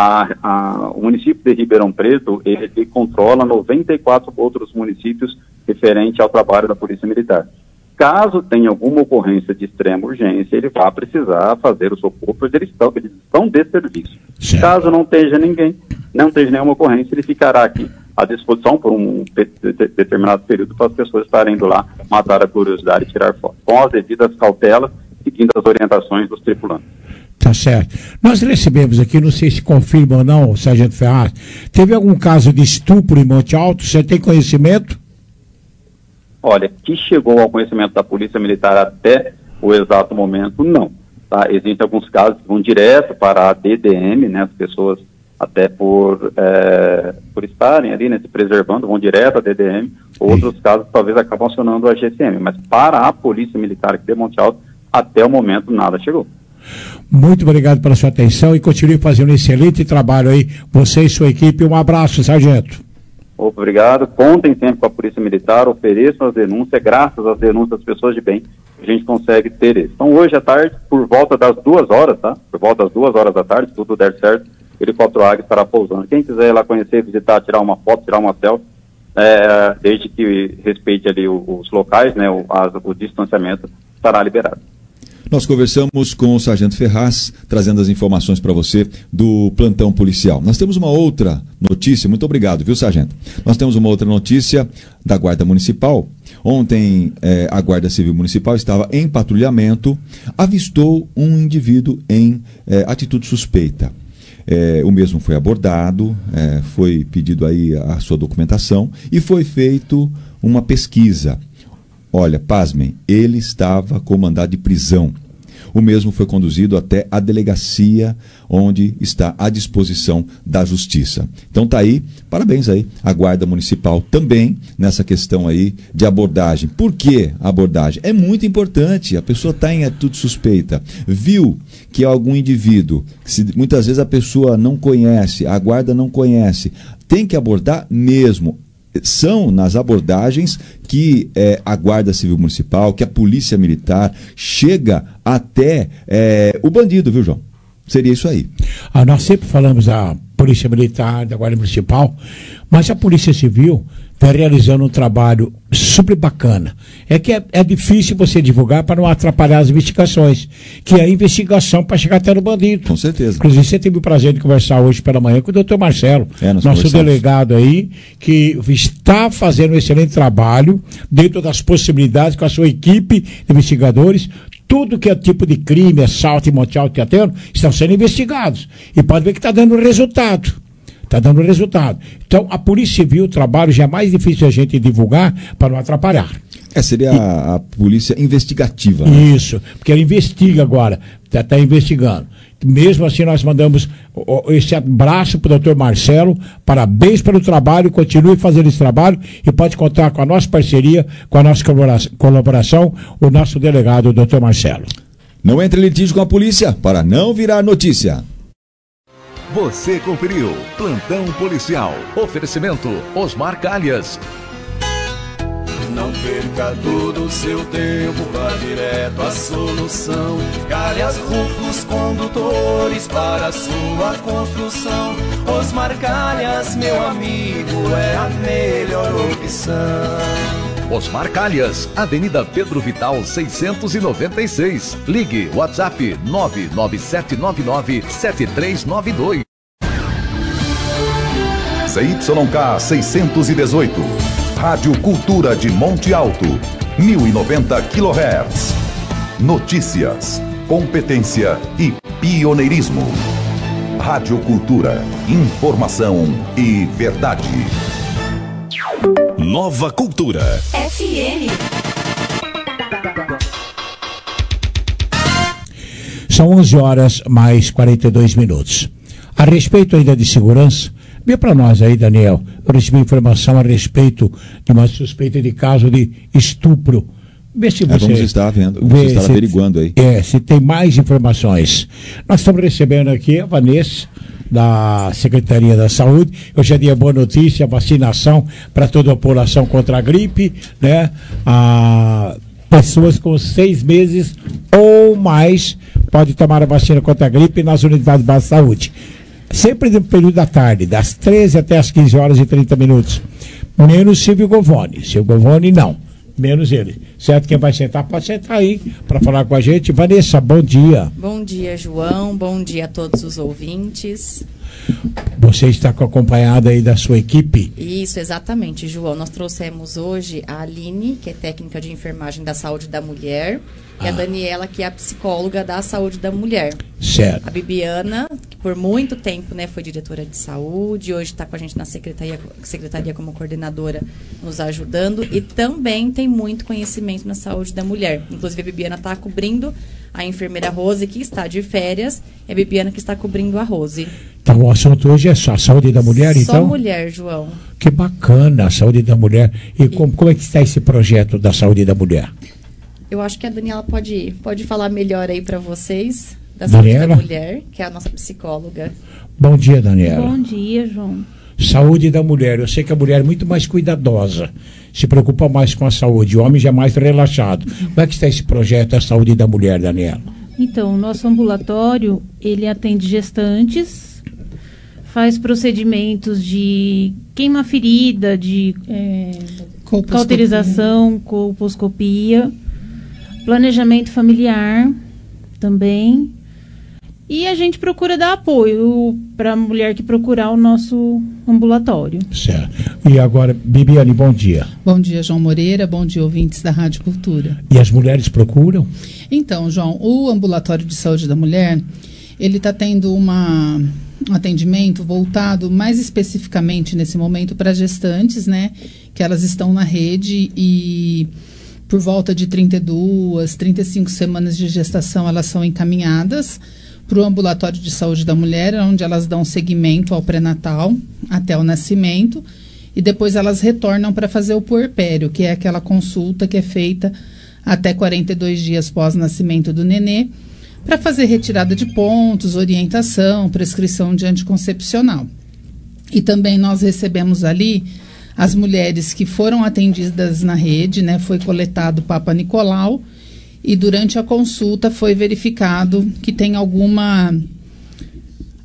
O município de Ribeirão Preto ele controla 94 outros municípios referente ao trabalho da Polícia Militar. Caso tenha alguma ocorrência de extrema urgência, ele vai precisar fazer o socorro, porque eles estão de serviço. Certo. Caso não esteja nenhuma ocorrência, ele ficará aqui à disposição por um determinado período para as pessoas estarem indo lá, matar a curiosidade e tirar foto, com as devidas cautelas, seguindo as orientações dos tripulantes. Tá certo. Nós recebemos aqui, não sei se confirma ou não, Sargento Ferraz, teve algum caso de estupro em Monte Alto? Você tem conhecimento? Olha, que chegou ao conhecimento da Polícia Militar até o exato momento, não. Tá? Existem alguns casos que vão direto para a DDM, né? As pessoas até por estarem ali, né, se preservando, vão direto à DDM. Outros casos talvez acabam acionando a GCM, mas para a Polícia Militar aqui de Monte Alto, até o momento nada chegou. Muito obrigado pela sua atenção e continue fazendo um excelente trabalho aí, você e sua equipe. Um abraço, Sargento. Obrigado, contem sempre com a Polícia Militar, ofereçam as denúncias, graças às denúncias das pessoas de bem, a gente consegue ter isso. Então hoje à tarde, por volta das 2 horas, tá? Por volta das 2 horas da tarde, se tudo der certo, o helicóptero Águia estará pousando. Quem quiser ir lá conhecer, visitar, tirar uma foto, tirar uma selfie, desde que respeite ali os locais, né, o distanciamento, estará liberado. Nós conversamos com o Sargento Ferraz, trazendo as informações para você do plantão policial. Nós temos uma outra notícia, muito obrigado, viu, Sargento? Nós temos uma outra notícia da Guarda Municipal. Ontem, a Guarda Civil Municipal estava em patrulhamento, avistou um indivíduo em atitude suspeita. O mesmo foi abordado, foi pedido aí a sua documentação e foi feito uma pesquisa. Olha, pasmem, ele estava com mandado de prisão. O mesmo foi conduzido até a delegacia, onde está à disposição da Justiça. Então tá aí, parabéns aí à Guarda Municipal também nessa questão aí de abordagem. Por que abordagem? É muito importante, a pessoa está em atitude suspeita, viu que algum indivíduo, muitas vezes a pessoa não conhece, a guarda não conhece, tem que abordar mesmo. São nas abordagens que a Guarda Civil Municipal, que a Polícia Militar chega até o bandido, viu, João? Seria isso aí. Nós sempre falamos, a Polícia Militar, da Guarda Municipal, mas a Polícia Civil está realizando um trabalho super bacana. É que é difícil você divulgar para não atrapalhar as investigações, que é a investigação para chegar até no bandido. Com certeza. Inclusive, você teve o prazer de conversar hoje pela manhã com o doutor Marcelo, nosso delegado aí, que está fazendo um excelente trabalho dentro das possibilidades com a sua equipe de investigadores. Tudo que é tipo de crime, assalto e monte alto que tendo, estão sendo investigados. E pode ver que está dando resultado. Está dando resultado. Então, a Polícia Civil, o trabalho já é mais difícil a gente divulgar para não atrapalhar. Seria a polícia investigativa. Né? Isso, porque ela investiga agora, está investigando. Mesmo assim, nós mandamos esse abraço para o doutor Marcelo, parabéns pelo trabalho, continue fazendo esse trabalho e pode contar com a nossa parceria, com a nossa colaboração, o nosso delegado, o doutor Marcelo. Não entre em litígio com a polícia para não virar notícia. Você conferiu Plantão Policial. Oferecimento Osmar Calhas. Não perca todo o seu tempo, vá direto à solução. Calhas, rufos, condutores para a sua construção. Osmar Calhas, meu amigo, é a melhor opção. Osmar Calhas, Avenida Pedro Vital 696. Ligue WhatsApp 997997392. CYK 618. Rádio Cultura de Monte Alto, 1090 kHz. Notícias, competência e pioneirismo. Rádio Cultura, informação e verdade. Nova Cultura. FM. São 11 horas mais 42 minutos. A respeito ainda de segurança, vê para nós aí, Daniel, eu recebi informação a respeito de uma suspeita de caso de estupro. Vê se você... vamos estar vendo, vamos estar averiguando aí. Se tem mais informações. Nós estamos recebendo aqui a Vanessa, da Secretaria da Saúde. Eu já dei a boa notícia, a vacinação para toda a população contra a gripe, né? Pessoas com 6 meses ou mais podem tomar a vacina contra a gripe nas unidades básicas de saúde. Sempre no período da tarde, das 13 até as 15 horas e 30 minutos. Menos Silvio Govoni. Silvio Govoni, não. Menos ele. Certo? Quem vai sentar, pode sentar aí para falar com a gente. Vanessa, bom dia. Bom dia, João. Bom dia a todos os ouvintes. Você está acompanhada aí da sua equipe? Isso, exatamente, João. Nós trouxemos hoje a Aline, que é técnica de enfermagem da saúde da mulher, e a Daniela, que é a psicóloga da saúde da mulher. Certo. A Bibiana, que por muito tempo, né, foi diretora de saúde, hoje está com a gente na secretaria como coordenadora, nos ajudando, e também tem muito conhecimento na saúde da mulher. Inclusive, a Bibiana está cobrindo a enfermeira Rose, que está de férias, e a Bibiana que está cobrindo a Rose. Então, o assunto hoje é só a saúde da mulher, então? Só mulher, João. Que bacana, a saúde da mulher. E como é que está esse projeto da saúde da mulher? Eu acho que a Daniela pode falar melhor aí para vocês, da saúde da mulher, que é a nossa psicóloga. Bom dia, Daniela. Bom dia, João. Saúde da mulher. Eu sei que a mulher é muito mais cuidadosa, se preocupa mais com a saúde, o homem já é mais relaxado. Como é que está esse projeto da saúde da mulher, Daniela? Então, o nosso ambulatório, ele atende gestantes, faz procedimentos de queima-ferida, de cauterização, colposcopia, planejamento familiar também. E a gente procura dar apoio para a mulher que procurar o nosso ambulatório. Certo. E agora, Bibiane, bom dia. Bom dia, João Moreira. Bom dia, ouvintes da Rádio Cultura. E as mulheres procuram? Então, João, o ambulatório de saúde da mulher, ele está tendo um atendimento voltado mais especificamente nesse momento para gestantes, né? Que elas estão na rede e por volta de 32, 35 semanas de gestação elas são encaminhadas para o ambulatório de saúde da mulher, onde elas dão seguimento ao pré-natal até o nascimento, e depois elas retornam para fazer o puerpério, que é aquela consulta que é feita até 42 dias pós-nascimento do nenê, para fazer retirada de pontos, orientação, prescrição de anticoncepcional. E também nós recebemos ali as mulheres que foram atendidas na rede, né? Foi coletado Papa Nicolau, e durante a consulta foi verificado que tem alguma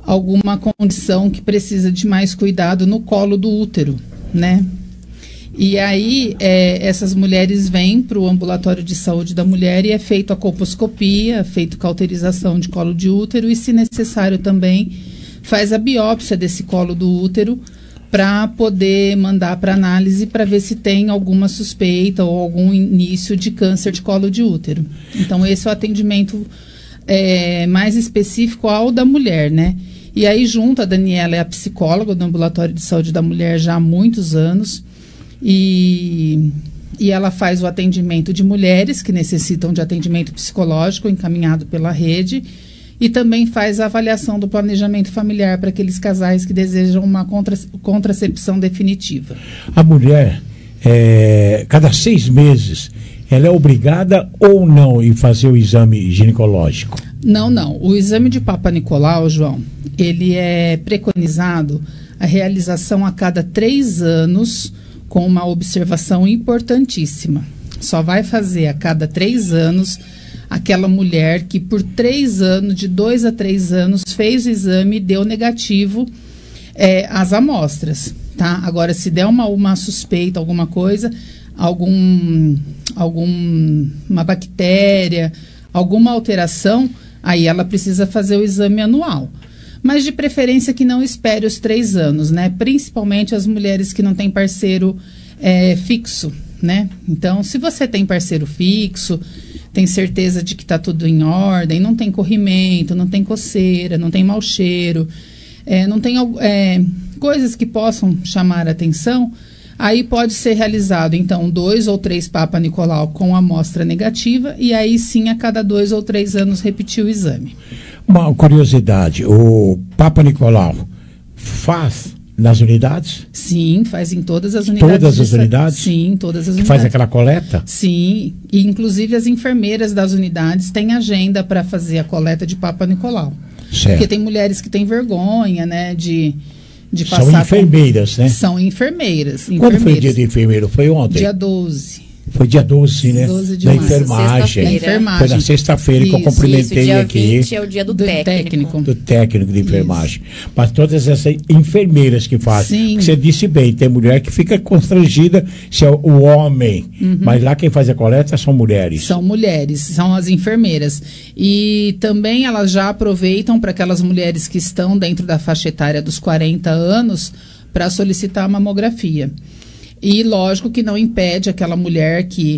alguma condição que precisa de mais cuidado no colo do útero, né? E aí, essas mulheres vêm para o ambulatório de saúde da mulher e é feito a colposcopia, feito cauterização de colo de útero e, se necessário também, faz a biópsia desse colo do útero para poder mandar para análise para ver se tem alguma suspeita ou algum início de câncer de colo de útero. Então, esse é o atendimento mais específico ao da mulher, né? E aí, junto, a Daniela é a psicóloga do ambulatório de saúde da mulher já há muitos anos. E ela faz o atendimento de mulheres que necessitam de atendimento psicológico encaminhado pela rede e também faz a avaliação do planejamento familiar para aqueles casais que desejam uma contracepção definitiva. A mulher, cada 6 meses, ela é obrigada ou não em fazer o exame ginecológico? Não. O exame de Papa Nicolau, João, ele é preconizado a realização a cada 3 anos, com uma observação importantíssima. Só vai fazer a cada 3 anos aquela mulher que por 3 anos, de 2 a 3 anos, fez o exame e deu negativo às amostras, tá? Agora, se der uma suspeita, alguma coisa, uma bactéria, alguma alteração, aí ela precisa fazer o exame anual. Mas de preferência que não espere os 3 anos, né? Principalmente as mulheres que não têm parceiro fixo, né? Então, se você tem parceiro fixo, tem certeza de que está tudo em ordem, não tem corrimento, não tem coceira, não tem mau cheiro, não tem coisas que possam chamar a atenção, aí pode ser realizado, então, 2 ou 3 Papa Nicolau com amostra negativa e aí sim, a cada 2 ou 3 anos, repetir o exame. Uma curiosidade, o Papa Nicolau faz nas unidades? Sim, faz em todas as unidades. Todas as unidades? Sim, todas as unidades. Faz aquela coleta? Sim, e inclusive as enfermeiras das unidades têm agenda para fazer a coleta de Papa Nicolau. Certo. Porque tem mulheres que têm vergonha, né, de passar... São enfermeiras, né? São enfermeiras. Quando foi o dia do enfermeiro? Foi ontem? Dia 12. Foi dia 12, né? 12 de da março. enfermagem. Foi na sexta-feira que eu cumprimentei dia aqui. 20 é o dia do técnico. Do técnico de enfermagem. Mas todas essas enfermeiras que fazem. Você disse bem, tem mulher que fica constrangida se é o homem. Mas lá quem faz a coleta são mulheres. São mulheres, são as enfermeiras. E também elas já aproveitam para aquelas mulheres que estão dentro da faixa etária dos 40 anos para solicitar a mamografia. E lógico que não impede aquela mulher que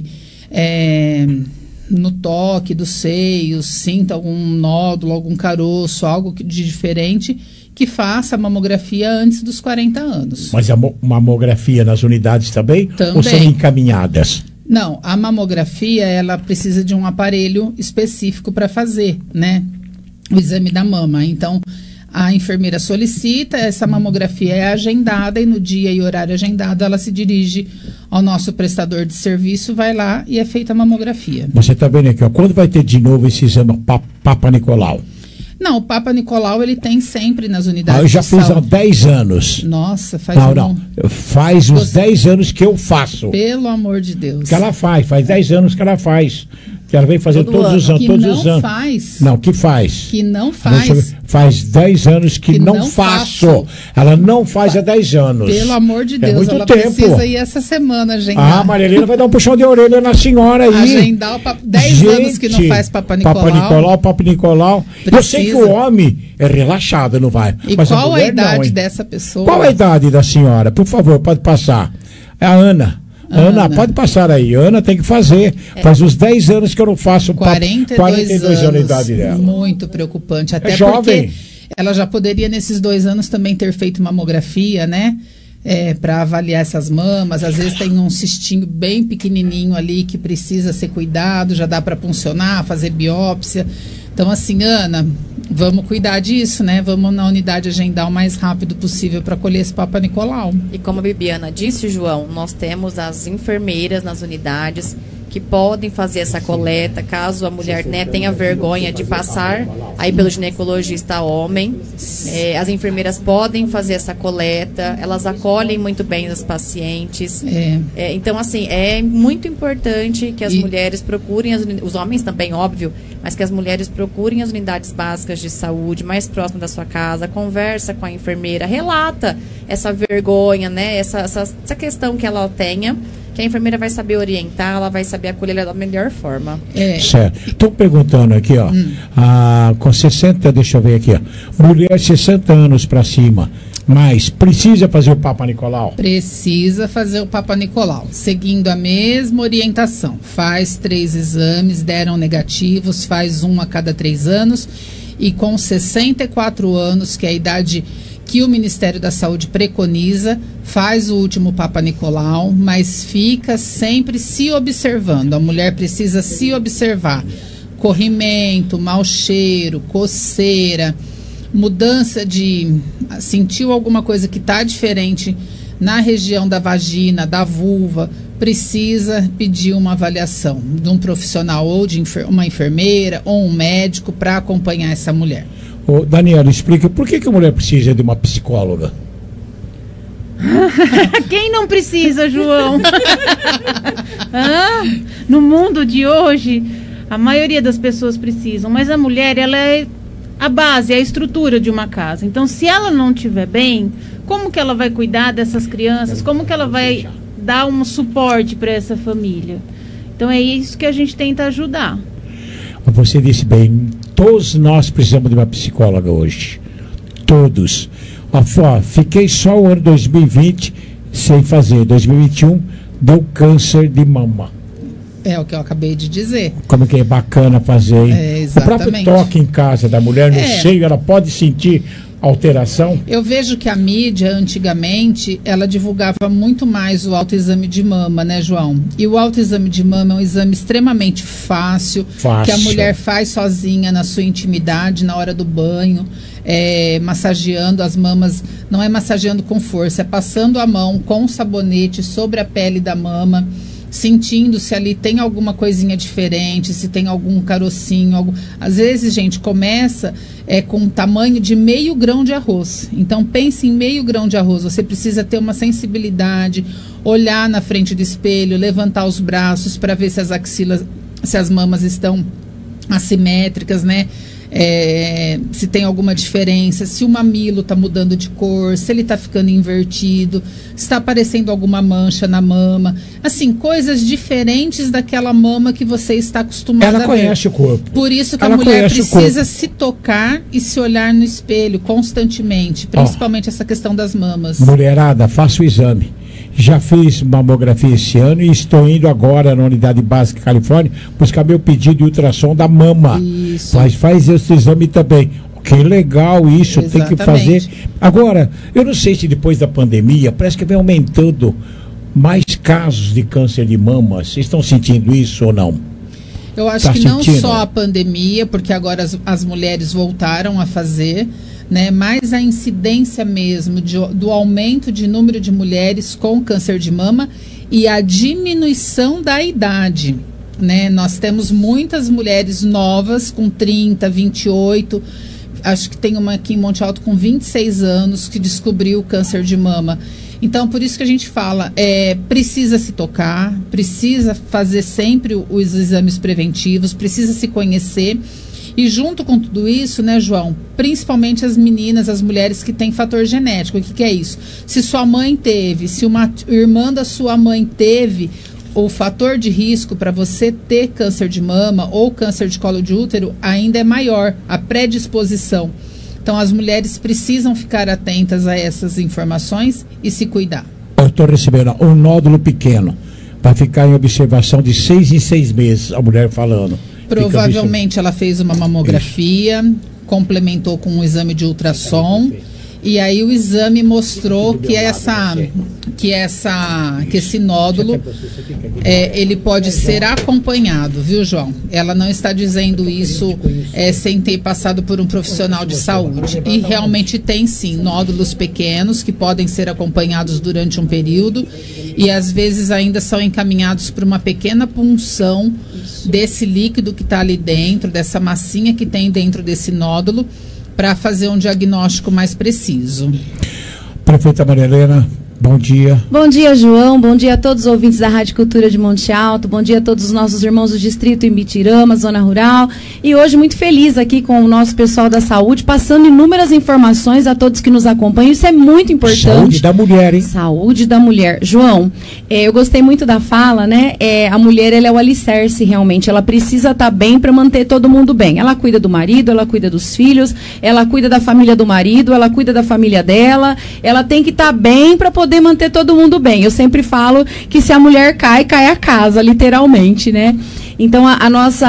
no toque dos seios sinta algum nódulo, algum caroço, algo de diferente, que faça a mamografia antes dos 40 anos. Mas a mamografia nas unidades também? Ou são encaminhadas? Não, a mamografia ela precisa de um aparelho específico para fazer, né? O exame da mama. Então, a enfermeira solicita, essa mamografia é agendada e no dia e horário agendado ela se dirige ao nosso prestador de serviço, vai lá e é feita a mamografia. Você está vendo aqui, ó, quando vai ter de novo esse exame Papa Nicolau? Não, o Papa Nicolau ele tem sempre nas unidades eu já fiz há 10 anos. Nossa, faz faz uns 10 anos que eu faço. Pelo amor de Deus. Que ela faz 10 anos que ela faz. Que ela vem fazendo todos os anos. Que faz. Que não faz. Faz 10 anos que não faço. Ela não faz há 10 anos. Pelo amor de Deus, muito ela tempo. Precisa ir essa semana agendar. Maria Helena vai dar um puxão de orelha na senhora aí. Agendar 10 anos que não faz Papa Nicolau. Papa Nicolau. Eu sei que o homem é relaxado, não vai. E mas qual a idade dessa pessoa? Qual a idade da senhora? Por favor, pode passar. É a Ana. Ana, pode passar aí. Ana tem que fazer. Faz uns 10 anos que eu não faço 42 anos de idade dela. Muito preocupante. Até jovem. Porque ela já poderia, nesses 2 anos, também ter feito mamografia, né? Para avaliar essas mamas. Às vezes tem um cistinho bem pequenininho ali que precisa ser cuidado, já dá para puncionar, fazer biópsia. Então, assim, Ana, vamos cuidar disso, né? Vamos na unidade agendar o mais rápido possível para colher esse Papa Nicolau. E como a Bibiana disse, João, nós temos as enfermeiras nas unidades que podem fazer essa coleta, caso a mulher, né, tenha vergonha de passar aí pelo ginecologista homem. As enfermeiras podem fazer essa coleta, elas acolhem muito bem os pacientes. Então, assim, é muito importante que as mulheres procurem, os homens também, óbvio, mas que as mulheres procurem as unidades básicas de saúde mais próximas da sua casa, conversa com a enfermeira, relata essa vergonha, né, essa questão que ela tenha, que a enfermeira vai saber orientar, ela vai saber acolher ela da melhor forma. Certo. Estou perguntando aqui, ó, com 60, deixa eu ver aqui, ó, mulher 60 anos para cima, mas precisa fazer o Papa Nicolau? Precisa fazer o Papa Nicolau, seguindo a mesma orientação. Faz 3 exames, deram negativos, faz um a cada 3 anos, e com 64 anos, que é a idade que o Ministério da Saúde preconiza, faz o último Papa Nicolau, mas fica sempre se observando. A mulher precisa se observar. Corrimento, mau cheiro, coceira, mudança de... sentiu alguma coisa que está diferente na região da vagina, da vulva, precisa pedir uma avaliação de um profissional, ou de uma enfermeira, ou um médico, para acompanhar essa mulher. Ô, Daniela, explica por que a mulher precisa de uma psicóloga? Quem não precisa, João? No mundo de hoje, a maioria das pessoas precisam, mas a mulher, ela é a base, a estrutura de uma casa. Então, se ela não estiver bem, como que ela vai cuidar dessas crianças? Como que ela vai dar um suporte para essa família? Então, é isso que a gente tenta ajudar. Você disse bem, todos nós precisamos de uma psicóloga hoje. Todos. Fiquei só o ano 2020 sem fazer. 2021 deu câncer de mama. É o que eu acabei de dizer. Como que é bacana fazer, hein? Exatamente. O próprio toque em casa da mulher no seio, ela pode sentir alteração? Eu vejo que a mídia, antigamente, ela divulgava muito mais o autoexame de mama, né, João? E o autoexame de mama é um exame extremamente fácil. Que a mulher faz sozinha na sua intimidade, na hora do banho, massageando as mamas. Não é massageando com força, é passando a mão com sabonete sobre a pele da mama, sentindo se ali tem alguma coisinha diferente, se tem algum carocinho. Às vezes, gente, começa com um tamanho de meio grão de arroz. Então, pense em meio grão de arroz. Você precisa ter uma sensibilidade, olhar na frente do espelho, levantar os braços para ver se as axilas, se as mamas estão assimétricas, né? Se tem alguma diferença, se o mamilo está mudando de cor, se ele está ficando invertido, se está aparecendo alguma mancha na mama, assim, coisas diferentes daquela mama que você está acostumado a ver. Ela conhece o corpo. Por isso que a mulher precisa se tocar e se olhar no espelho constantemente, principalmente essa questão das mamas. Mulherada, faça o exame. Já fiz mamografia esse ano e estou indo agora na Unidade Básica Califórnia buscar meu pedido de ultrassom da mama. Isso. Mas faz esse exame também. Que legal isso, exatamente. Tem que fazer. Agora, eu não sei se depois da pandemia, parece que vem aumentando mais casos de câncer de mama. Vocês estão sentindo isso ou não? Eu acho que não só a pandemia, porque agora as mulheres voltaram a fazer, né, mas a incidência mesmo do aumento de número de mulheres com câncer de mama e a diminuição da idade, né? Nós temos muitas mulheres novas com 30, 28, acho que tem uma aqui em Monte Alto com 26 anos que descobriu o câncer de mama. Então, por isso que a gente fala, precisa se tocar, precisa fazer sempre os exames preventivos, precisa se conhecer. E junto com tudo isso, né, João, principalmente as meninas, as mulheres que têm fator genético. O que é isso? Se sua mãe teve, se uma irmã da sua mãe teve, o fator de risco para você ter câncer de mama ou câncer de colo de útero ainda é maior, a predisposição. Então, as mulheres precisam ficar atentas a essas informações e se cuidar. Eu estou recebendo um nódulo pequeno, vai ficar em observação de 6 em 6 meses, a mulher falando. Provavelmente ela fez uma mamografia, complementou com um exame de ultrassom, e aí o exame mostrou que que esse nódulo ele pode ser acompanhado, viu, João? Ela não está dizendo isso sem ter passado por um profissional de saúde. E realmente tem sim nódulos pequenos que podem ser acompanhados durante um período e às vezes ainda são encaminhados para uma pequena punção desse líquido que está ali dentro, dessa massinha que tem dentro desse nódulo, para fazer um diagnóstico mais preciso. Prefeita Maria Helena, bom dia. Bom dia, João. Bom dia a todos os ouvintes da Rádio Cultura de Monte Alto. Bom dia a todos os nossos irmãos do Distrito Ibitirama, Zona Rural. E hoje muito feliz aqui com o nosso pessoal da saúde, passando inúmeras informações a todos que nos acompanham. Isso é muito importante. Saúde da mulher, hein? Saúde da mulher. João, eu gostei muito da fala, né? A mulher, ela é o alicerce, realmente. Ela precisa estar bem para manter todo mundo bem. Ela cuida do marido, ela cuida dos filhos, ela cuida da família do marido, ela cuida da família dela. Ela tem que estar bem para poder manter todo mundo bem. Eu sempre falo que se a mulher cai, cai a casa, literalmente, né? Então, a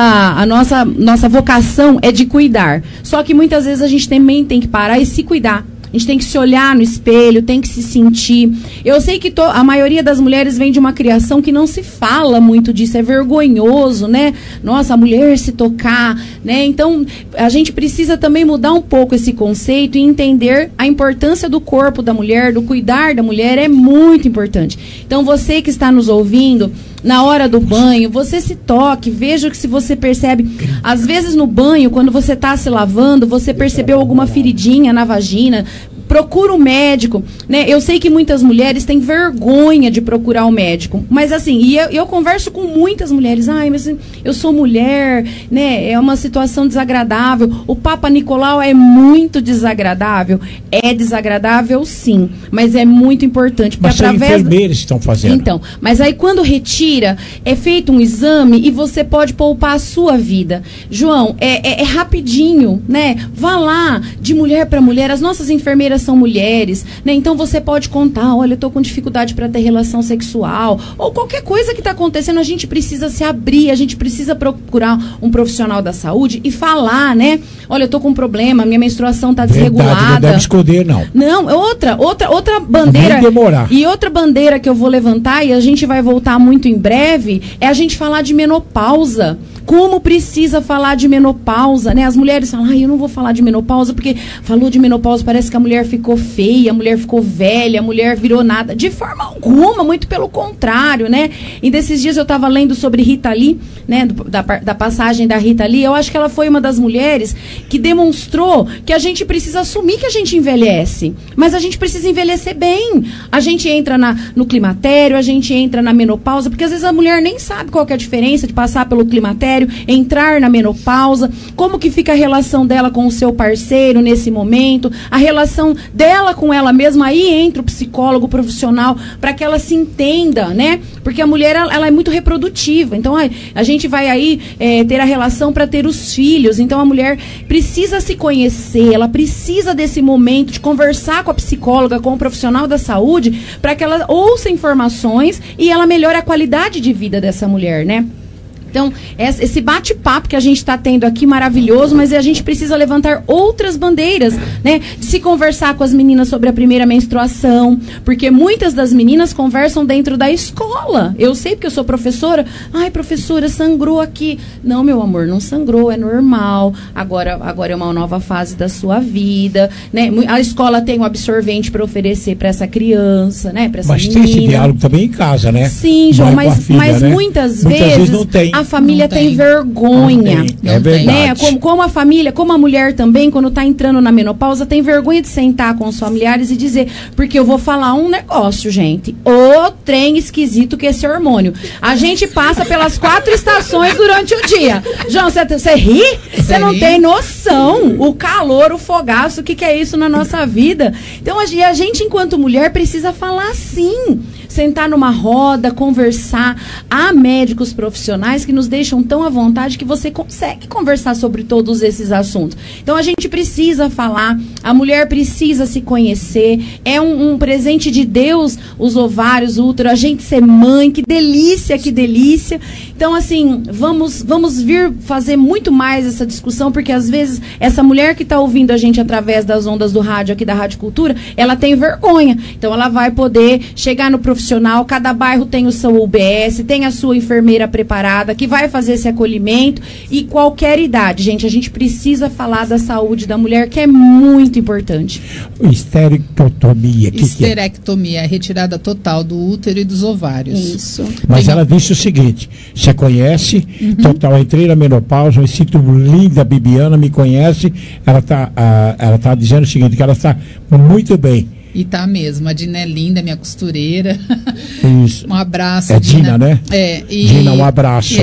nossa vocação é de cuidar. Só que muitas vezes a gente também tem que parar e se cuidar. A gente tem que se olhar no espelho, tem que se sentir. Eu sei que a maioria das mulheres vem de uma criação que não se fala muito disso, é vergonhoso, né? Nossa, a mulher se tocar, né? Então, a gente precisa também mudar um pouco esse conceito e entender a importância do corpo da mulher, do cuidar da mulher, é muito importante. Então, você que está nos ouvindo, na hora do banho, você se toque, veja que se você percebe, às vezes no banho, quando você está se lavando, você percebeu alguma feridinha na vagina, procura um médico, né? Eu sei que muitas mulheres têm vergonha de procurar um médico, mas assim, e eu converso com muitas mulheres, mas eu sou mulher, né? É uma situação desagradável, o Papa Nicolau é muito desagradável, é desagradável sim, mas é muito importante. Mas são enfermeiros que estão fazendo. Então, mas aí quando retira, é feito um exame e você pode poupar a sua vida. João, é rapidinho, né? Vá lá, de mulher para mulher, as nossas enfermeiras são mulheres, né? Então você pode contar, olha, eu tô com dificuldade para ter relação sexual, ou qualquer coisa que está acontecendo, a gente precisa se abrir, a gente precisa procurar um profissional da saúde e falar, né? Olha, eu tô com um problema, minha menstruação tá desregulada. Não deve esconder, não. Não, outra bandeira. Demorar. E outra bandeira que eu vou levantar, e a gente vai voltar muito em breve, é a gente falar de menopausa. Como precisa falar de menopausa, né? As mulheres falam, eu não vou falar de menopausa, porque falou de menopausa, parece que a mulher ficou feia, a mulher ficou velha, a mulher virou nada. De forma alguma, muito pelo contrário, né? E desses dias eu estava lendo sobre Rita Lee, né? Da passagem da Rita Lee, eu acho que ela foi uma das mulheres que demonstrou que a gente precisa assumir que a gente envelhece, mas a gente precisa envelhecer bem. A gente entra no climatério, a gente entra na menopausa, porque às vezes a mulher nem sabe qual que é a diferença de passar pelo climatério, entrar na menopausa, como que fica a relação dela com o seu parceiro nesse momento, a relação dela com ela mesma, aí entra o psicólogo profissional para que ela se entenda, né? Porque a mulher, ela é muito reprodutiva, então a gente vai aí ter a relação para ter os filhos, então a mulher precisa se conhecer, ela precisa desse momento de conversar com a psicóloga, com o profissional da saúde, para que ela ouça informações e ela melhore a qualidade de vida dessa mulher, né? Então, esse bate-papo que a gente está tendo aqui, maravilhoso, mas a gente precisa levantar outras bandeiras, né? De se conversar com as meninas sobre a primeira menstruação, porque muitas das meninas conversam dentro da escola. Eu sei porque eu sou professora. Ai, professora, sangrou aqui. Não, meu amor, não sangrou, é normal. Agora é uma nova fase da sua vida, né? A escola tem um absorvente para oferecer para essa criança, né? Para essa menina. Mas tem esse diálogo também em casa, né? Sim, João, mas né? muitas vezes não tem. A família tem vergonha. É verdade. Né? Como a família, como a mulher também, quando está entrando na menopausa, tem vergonha de sentar com os familiares e dizer, porque eu vou falar um negócio, gente. O trem esquisito que esse hormônio. A gente passa pelas 4 estações durante o dia. João, você ri? Você não tem noção. O calor, o fogaço, o que é isso na nossa vida? Então, a gente, enquanto mulher, precisa falar sim. Sentar numa roda, conversar. Há médicos profissionais que nos deixam tão à vontade que você consegue conversar sobre todos esses assuntos. Então, a gente precisa falar, A mulher precisa se conhecer. É um presente de Deus, os ovários, o útero, a gente ser mãe. Que delícia, que delícia. Então, assim, vamos vir fazer muito mais essa discussão, porque às vezes essa mulher que está ouvindo a gente através das ondas do rádio aqui da Rádio Cultura, ela tem vergonha. Então, ela vai poder chegar no profissional. Cada bairro tem o seu UBS, tem a sua enfermeira preparada, que vai fazer esse acolhimento. E qualquer idade, gente, a gente precisa falar da saúde da mulher, que é muito importante. Esterectomia. Esterectomia, é retirada total do útero e dos ovários. Isso. Mas ela disse o seguinte: você conhece, total, entrei na menopausa, me sinto linda, Bibiana me conhece, ela tá dizendo o seguinte, que ela está muito bem. E tá mesmo, a Dina é linda, minha costureira. Isso. Um abraço, é Dina, né? Dina, um abraço.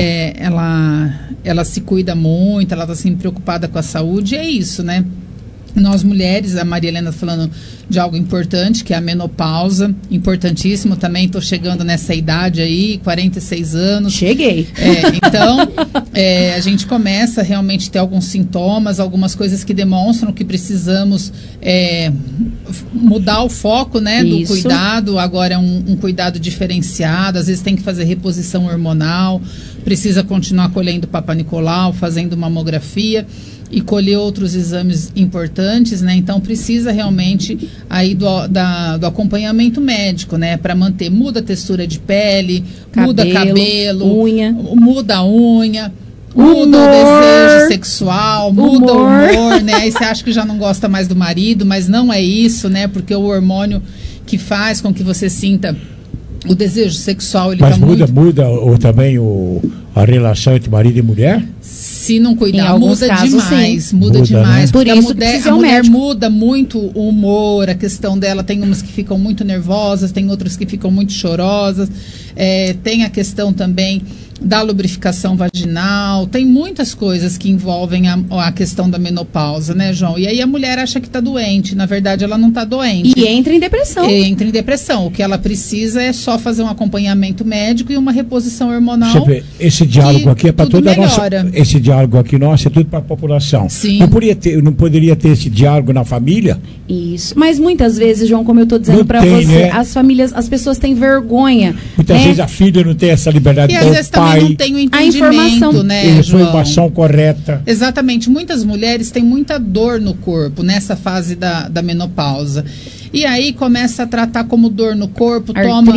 Ela se cuida muito, ela tá sempre preocupada com a saúde, é isso, né? Nós mulheres, a Maria Helena falando de algo importante, que é a menopausa, importantíssimo também, estou chegando nessa idade aí, 46 anos. Cheguei. Então, a gente começa realmente a ter alguns sintomas, algumas coisas que demonstram que precisamos mudar o foco, né, do cuidado. Agora é um cuidado diferenciado, às vezes tem que fazer reposição hormonal, precisa continuar colhendo Papa Nicolau, fazendo mamografia e colher outros exames importantes, né? Então precisa realmente aí do acompanhamento médico, né? Para manter, muda a textura de pele, muda cabelo, unha, muda a unha, muda o desejo sexual, muda o humor, né? Aí você acha que já não gosta mais do marido, mas não é isso, né? Porque o hormônio que faz com que você sinta o desejo sexual, ele mas muda também a relação entre marido e mulher? Se não cuidar, muda demais. Sim. Muda demais. Né? Por isso a mulher muda muito o humor, a questão dela. Tem umas que ficam muito nervosas, tem outras que ficam muito chorosas. Tem a questão também da lubrificação vaginal, tem muitas coisas que envolvem a questão da menopausa, né, João? E aí a mulher acha que está doente, na verdade ela não está doente. E entra em depressão. Entra em depressão. O que ela precisa é só fazer um acompanhamento médico e uma reposição hormonal. Você vê, esse diálogo aqui é para toda a nossa. Esse diálogo aqui nosso é tudo para a população. Sim. Não poderia ter esse diálogo na família? Isso. Mas muitas vezes, João, como eu estou dizendo para você, né? As pessoas têm vergonha. Muitas vezes a filha não tem essa liberdade. E às vezes também não tem o entendimento, né, João? Informação correta. Exatamente. Muitas mulheres têm muita dor no corpo nessa fase da menopausa. E aí começa a tratar como dor no corpo, toma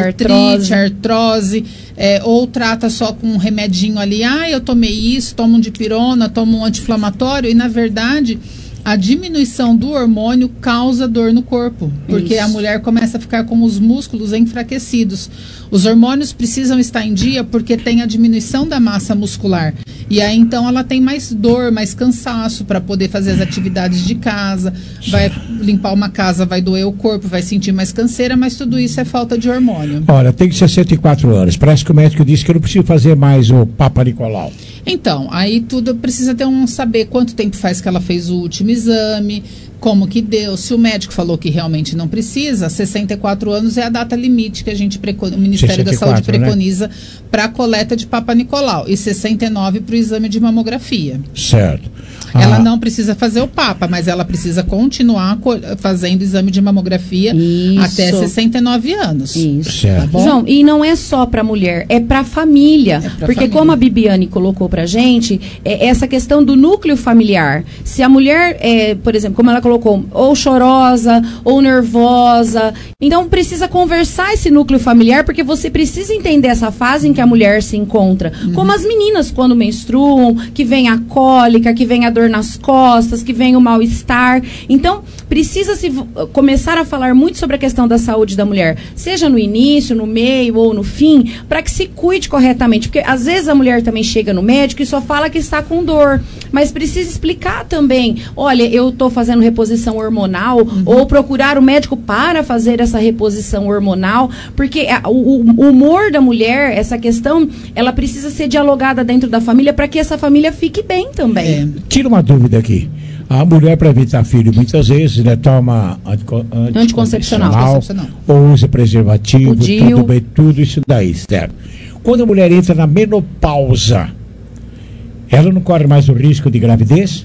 artrose, ou trata só com um remedinho ali. Eu tomei isso, tomo um dipirona, tomo um anti-inflamatório, e na verdade a diminuição do hormônio causa dor no corpo, porque a mulher começa a ficar com os músculos enfraquecidos. Os hormônios precisam estar em dia porque tem a diminuição da massa muscular. E aí, então, ela tem mais dor, mais cansaço para poder fazer as atividades de casa, vai limpar uma casa, vai doer o corpo, vai sentir mais canseira, mas tudo isso é falta de hormônio. Olha, tem 64 anos. Parece que o médico disse que eu não preciso fazer mais o Papa Nicolau. Então, aí tudo precisa ter saber quanto tempo faz que ela fez o último exame, como que deu. Se o médico falou que realmente não precisa, 64 anos é a data limite que o Ministério da Saúde preconiza, né, para a coleta de Papa Nicolau, e 69 para o exame de mamografia. Certo. Ela não precisa fazer o Papa, mas ela precisa continuar fazendo exame de mamografia até 69 anos. Isso. Certo. Tá bom? João, e não é só para a mulher, é para a família. Porque como a Bibiane colocou para gente, essa questão do núcleo familiar. Se a mulher, por exemplo, como ela colocou, ou chorosa, ou nervosa, então precisa conversar esse núcleo familiar, porque você precisa entender essa fase em que a mulher se encontra. Como as meninas quando menstruam, que vem a cólica, que vem a dor nas costas, que vem o mal-estar. Então, precisa-se começar a falar muito sobre a questão da saúde da mulher, seja no início, no meio ou no fim, para que se cuide corretamente. Porque às vezes a mulher também chega no médico e só fala que está com dor, mas precisa explicar também, olha, eu estou fazendo reposição hormonal, ou procurar o médico para fazer essa reposição hormonal, porque o humor da mulher, essa questão, ela precisa ser dialogada dentro da família para que essa família fique bem também. Tira uma dúvida aqui. A mulher, para evitar filho, muitas vezes, né, toma anticoncepcional, ou usa preservativo, tudo bem, tudo isso daí, certo? Quando a mulher entra na menopausa, ela não corre mais o risco de gravidez?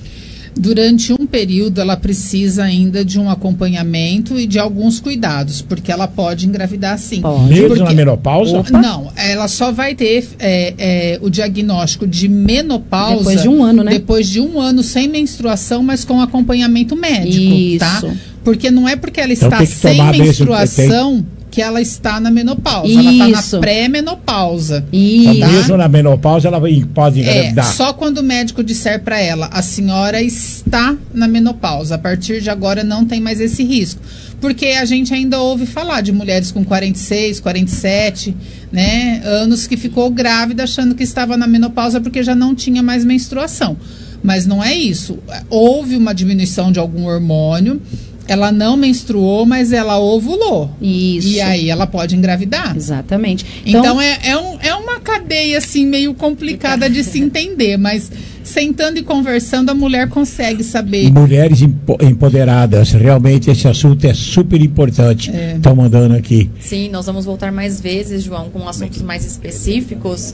durante um período ela precisa ainda de um acompanhamento e de alguns cuidados, porque ela pode engravidar sim. Mesmo na menopausa? Não, ela só vai ter o diagnóstico de menopausa depois de um ano, né? Depois de um ano sem menstruação, mas com acompanhamento médico, Isso. tá? Porque não é porque ela Então está tem que sem tomar menstruação que ela está na menopausa. Ela está na pré-menopausa. Então, mesmo na menopausa, ela pode engravidar. Só quando o médico disser para ela, a senhora está na menopausa. A partir de agora não tem mais esse risco. Porque a gente ainda ouve falar de mulheres com 46, 47, né, anos que ficou grávida achando que estava na menopausa porque já não tinha mais menstruação. Mas não é isso. Houve uma diminuição de algum hormônio. Ela não menstruou, mas ela ovulou. Isso. E aí ela pode engravidar. Exatamente. Então é uma cadeia assim meio complicada de se entender, mas sentando e conversando a mulher consegue saber. Mulheres empoderadas, realmente esse assunto é super importante. Estão mandando aqui. Sim, nós vamos voltar mais vezes, João, com assuntos mais específicos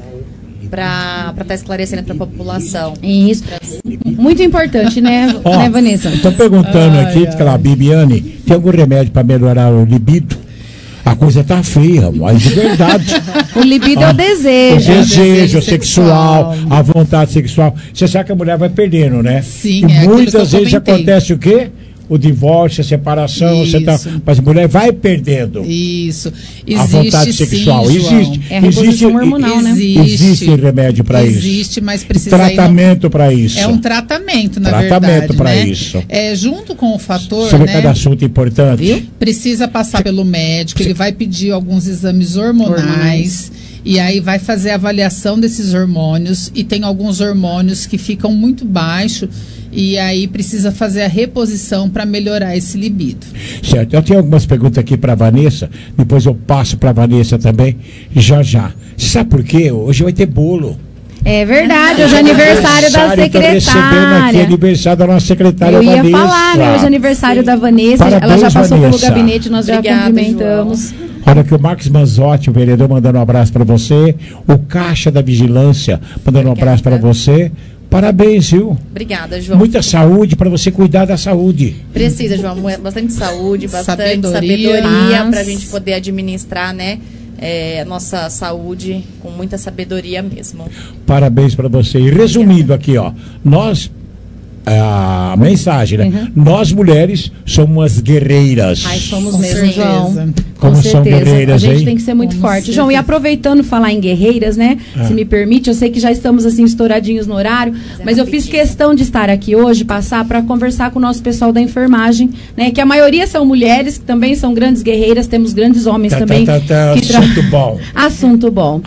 para estar esclarecendo para a população. Isso. Muito importante, né, né Vanessa? Estou perguntando aqui, aquela Bibiane, tem algum remédio para melhorar o libido? A coisa tá feia, mas de verdade. O libido é o desejo. O desejo sexual, a vontade sexual. Você sabe que a mulher vai perdendo, né? Sim, e é muitas vezes acontece o quê? O divórcio, a separação, mas a mulher vai perdendo. Isso. A vontade sexual. Sim, existe. É a reposição hormonal, né? Existe remédio para isso. Existe, mas precisa tratamento para isso. É um tratamento, na tratamento para né? isso. Junto com o fator, sobre né? cada assunto importante. Precisa passar pelo médico, ele vai pedir alguns exames hormonais. E aí vai fazer a avaliação desses hormônios. E tem alguns hormônios que ficam muito baixos. E aí precisa fazer a reposição para melhorar esse libido. Certo. Eu tenho algumas perguntas aqui para a Vanessa. Depois eu passo para a Vanessa também. Já. Você sabe por quê? Hoje vai ter bolo. É verdade, hoje é aniversário da secretária. Recebendo aqui aniversário da nossa secretária Vanessa. Eu ia falar, né? Hoje é aniversário da Vanessa. Parabéns, ela já passou Vanessa. pelo gabinete, nós já cumprimentamos. Olha aqui o Marcos Manzotti, o vereador, mandando um abraço para você. O Caixa da Vigilância, mandando um abraço para você. Parabéns, viu? Obrigada, João. Muita saúde para você cuidar da saúde. Precisa, João, bastante saúde, bastante sabedoria para a gente poder administrar, né? A nossa saúde com muita sabedoria mesmo. Parabéns para você. E resumindo aqui, ó, nós, a mensagem, né? Nós mulheres somos guerreiras. Ai, somos mesmo, João. Como com são certeza. guerreiras, a gente hein? tem que ser muito forte. João, e aproveitando falar em guerreiras, né? Se me permite, eu sei que já estamos assim estouradinhos no horário, mas eu fiz questão de estar aqui hoje, passar para conversar com o nosso pessoal da enfermagem, né? Que a maioria são mulheres, que também são grandes guerreiras, temos grandes homens também. Assunto bom. Assunto bom.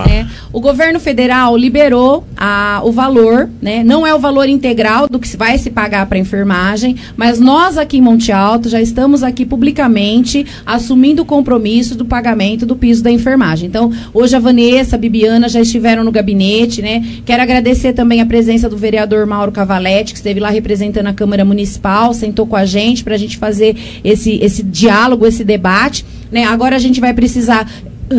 O governo federal liberou o valor, né? Não é o valor integral do que vai se pagar para a enfermagem, mas nós aqui em Monte Alto já estamos aqui publicamente assumindo o compromisso do pagamento do piso da enfermagem. Então, hoje a Vanessa, a Bibiana já estiveram no gabinete, né? Quero agradecer também a presença do vereador Mauro Cavaletti, que esteve lá representando a Câmara Municipal, sentou com a gente para a gente fazer esse diálogo, esse debate, né? Agora a gente vai precisar,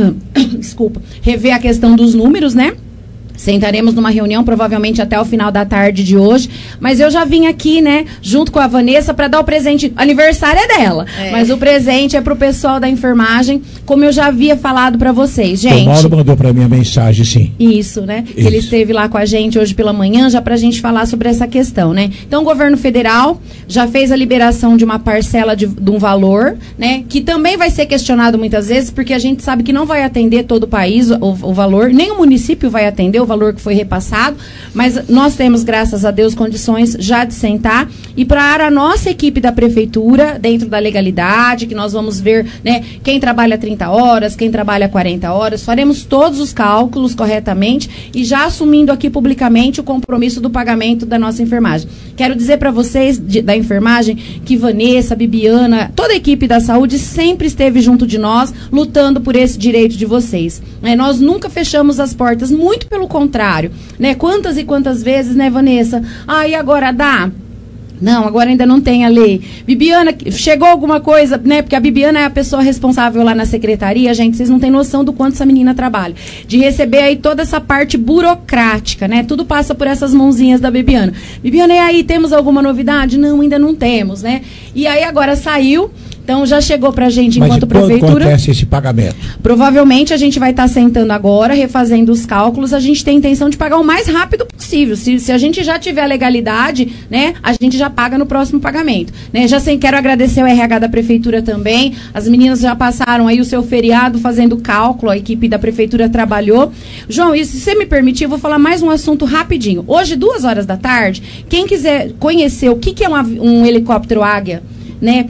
rever a questão dos números, né? Sentaremos numa reunião, provavelmente até o final da tarde de hoje. Mas eu já vim aqui, né, junto com a Vanessa, para dar o presente. Aniversário é dela, mas o presente é pro pessoal da enfermagem, como eu já havia falado para vocês, gente. O Mauro mandou para mim a mensagem, sim. Isso, né? Isso. Ele esteve lá com a gente hoje pela manhã, já pra gente falar sobre essa questão, né? Então, o governo federal já fez a liberação de uma parcela de um valor, né, que também vai ser questionado muitas vezes, porque a gente sabe que não vai atender todo o país o valor, nem o município vai atender o valor que foi repassado, mas nós temos, graças a Deus, condições já de sentar e para a nossa equipe da prefeitura, dentro da legalidade, que nós vamos ver, né, quem trabalha 30 horas, quem trabalha 40 horas, faremos todos os cálculos corretamente e já assumindo aqui publicamente o compromisso do pagamento da nossa enfermagem. Quero dizer para vocês da enfermagem que Vanessa, Bibiana, toda a equipe da saúde sempre esteve junto de nós, lutando por esse direito de vocês. Nós nunca fechamos as portas, muito pelo contrário, né? Quantas e quantas vezes, né, Vanessa? E agora dá? Não, agora ainda não tem a lei. Bibiana, chegou alguma coisa, né? Porque a Bibiana é a pessoa responsável lá na secretaria, gente, vocês não têm noção do quanto essa menina trabalha. De receber aí toda essa parte burocrática, né? Tudo passa por essas mãozinhas da Bibiana. Bibiana, e aí, temos alguma novidade? Não, ainda não temos, né? E aí agora saiu. Então já chegou pra gente enquanto prefeitura. Mas quando acontece esse pagamento? Provavelmente a gente vai estar sentando agora, refazendo os cálculos. A gente tem a intenção de pagar o mais rápido possível. Se a gente já tiver a legalidade, né, a gente já paga no próximo pagamento. Né? Quero agradecer ao RH da prefeitura também. As meninas já passaram aí o seu feriado fazendo cálculo. A equipe da prefeitura trabalhou. João, e se você me permitir, eu vou falar mais um assunto rapidinho. Hoje, 2h da tarde, quem quiser conhecer o que é um helicóptero Águia, né,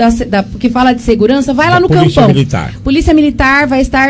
que fala de segurança, vai lá no Polícia campão. Militar. Polícia Militar vai estar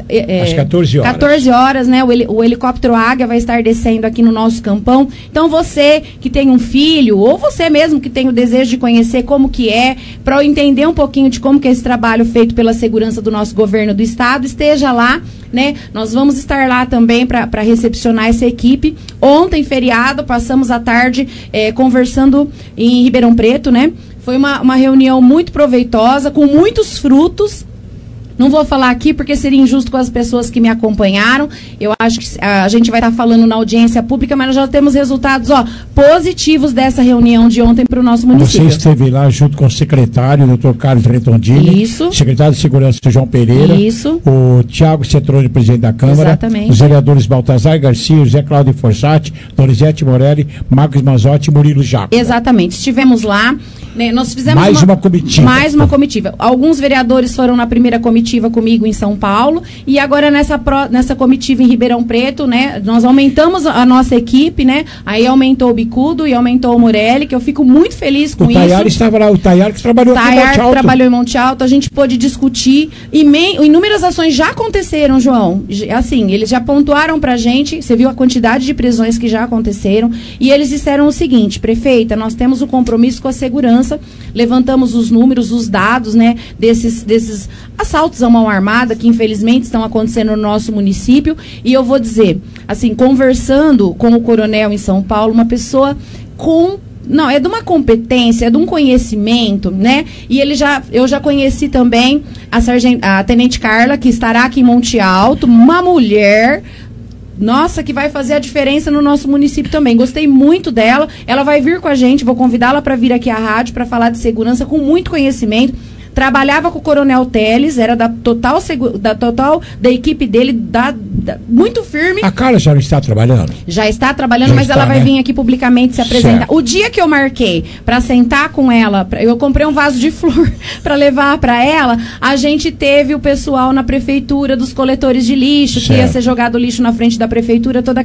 às 14 horas. 14 horas, né? O helicóptero Águia vai estar descendo aqui no nosso campão. Então você que tem um filho, ou você mesmo que tem o desejo de conhecer como que é, para entender um pouquinho de como que é esse trabalho feito pela segurança do nosso governo do estado, esteja lá, né? Nós vamos estar lá também para recepcionar essa equipe. Ontem, feriado, passamos a tarde conversando em Ribeirão Preto, né? Foi uma reunião muito proveitosa, com muitos frutos. Não vou falar aqui porque seria injusto com as pessoas que me acompanharam. Eu acho que a gente vai estar falando na audiência pública, mas nós já temos resultados positivos dessa reunião de ontem para o nosso município. Você esteve lá junto com o secretário, o doutor Carlos Retondini. Isso. Secretário de Segurança, João Pereira. Isso. O Tiago Cetrone, presidente da Câmara. Exatamente. Os vereadores Baltazar Garcia, José Cláudio Forsatti, Dorizete Morelli, Marcos Mazotti e Murilo Jaco. Exatamente. Estivemos lá. Né, nós fizemos mais uma comitiva. Mais uma comitiva. Alguns vereadores foram na primeira comitiva comigo em São Paulo e agora nessa comitiva em Ribeirão Preto, né? Nós aumentamos a nossa equipe, né? Aí aumentou o Bicudo e aumentou o Morelli, que eu fico muito feliz com isso. O Tayari estava lá, o Tayari que trabalhou aqui em Monte Alto. Tayari trabalhou em Monte Alto, a gente pôde discutir e inúmeras ações já aconteceram, João. Assim, eles já pontuaram pra gente, você viu a quantidade de prisões que já aconteceram e eles disseram o seguinte: prefeita, nós temos o compromisso com a segurança. Levantamos os números, os dados, né, desses assaltos à mão armada que infelizmente estão acontecendo no nosso município. E eu vou dizer, assim, conversando com o coronel em São Paulo, uma pessoa é de uma competência, é de um conhecimento, né? E eu já conheci também a Tenente Carla, que estará aqui em Monte Alto, uma mulher. Nossa, que vai fazer a diferença no nosso município também. Gostei muito dela. Ela vai vir com a gente, vou convidá-la para vir aqui à rádio para falar de segurança com muito conhecimento. Trabalhava com o Coronel Teles, era da equipe dele, muito firme. A Carla já não está trabalhando? Já está trabalhando, mas ela vai vir aqui publicamente se apresentar. Certo. O dia que eu marquei para sentar com ela, eu comprei um vaso de flor para levar para ela, a gente teve o pessoal na prefeitura dos coletores de lixo, que ia ser jogado lixo na frente da prefeitura, toda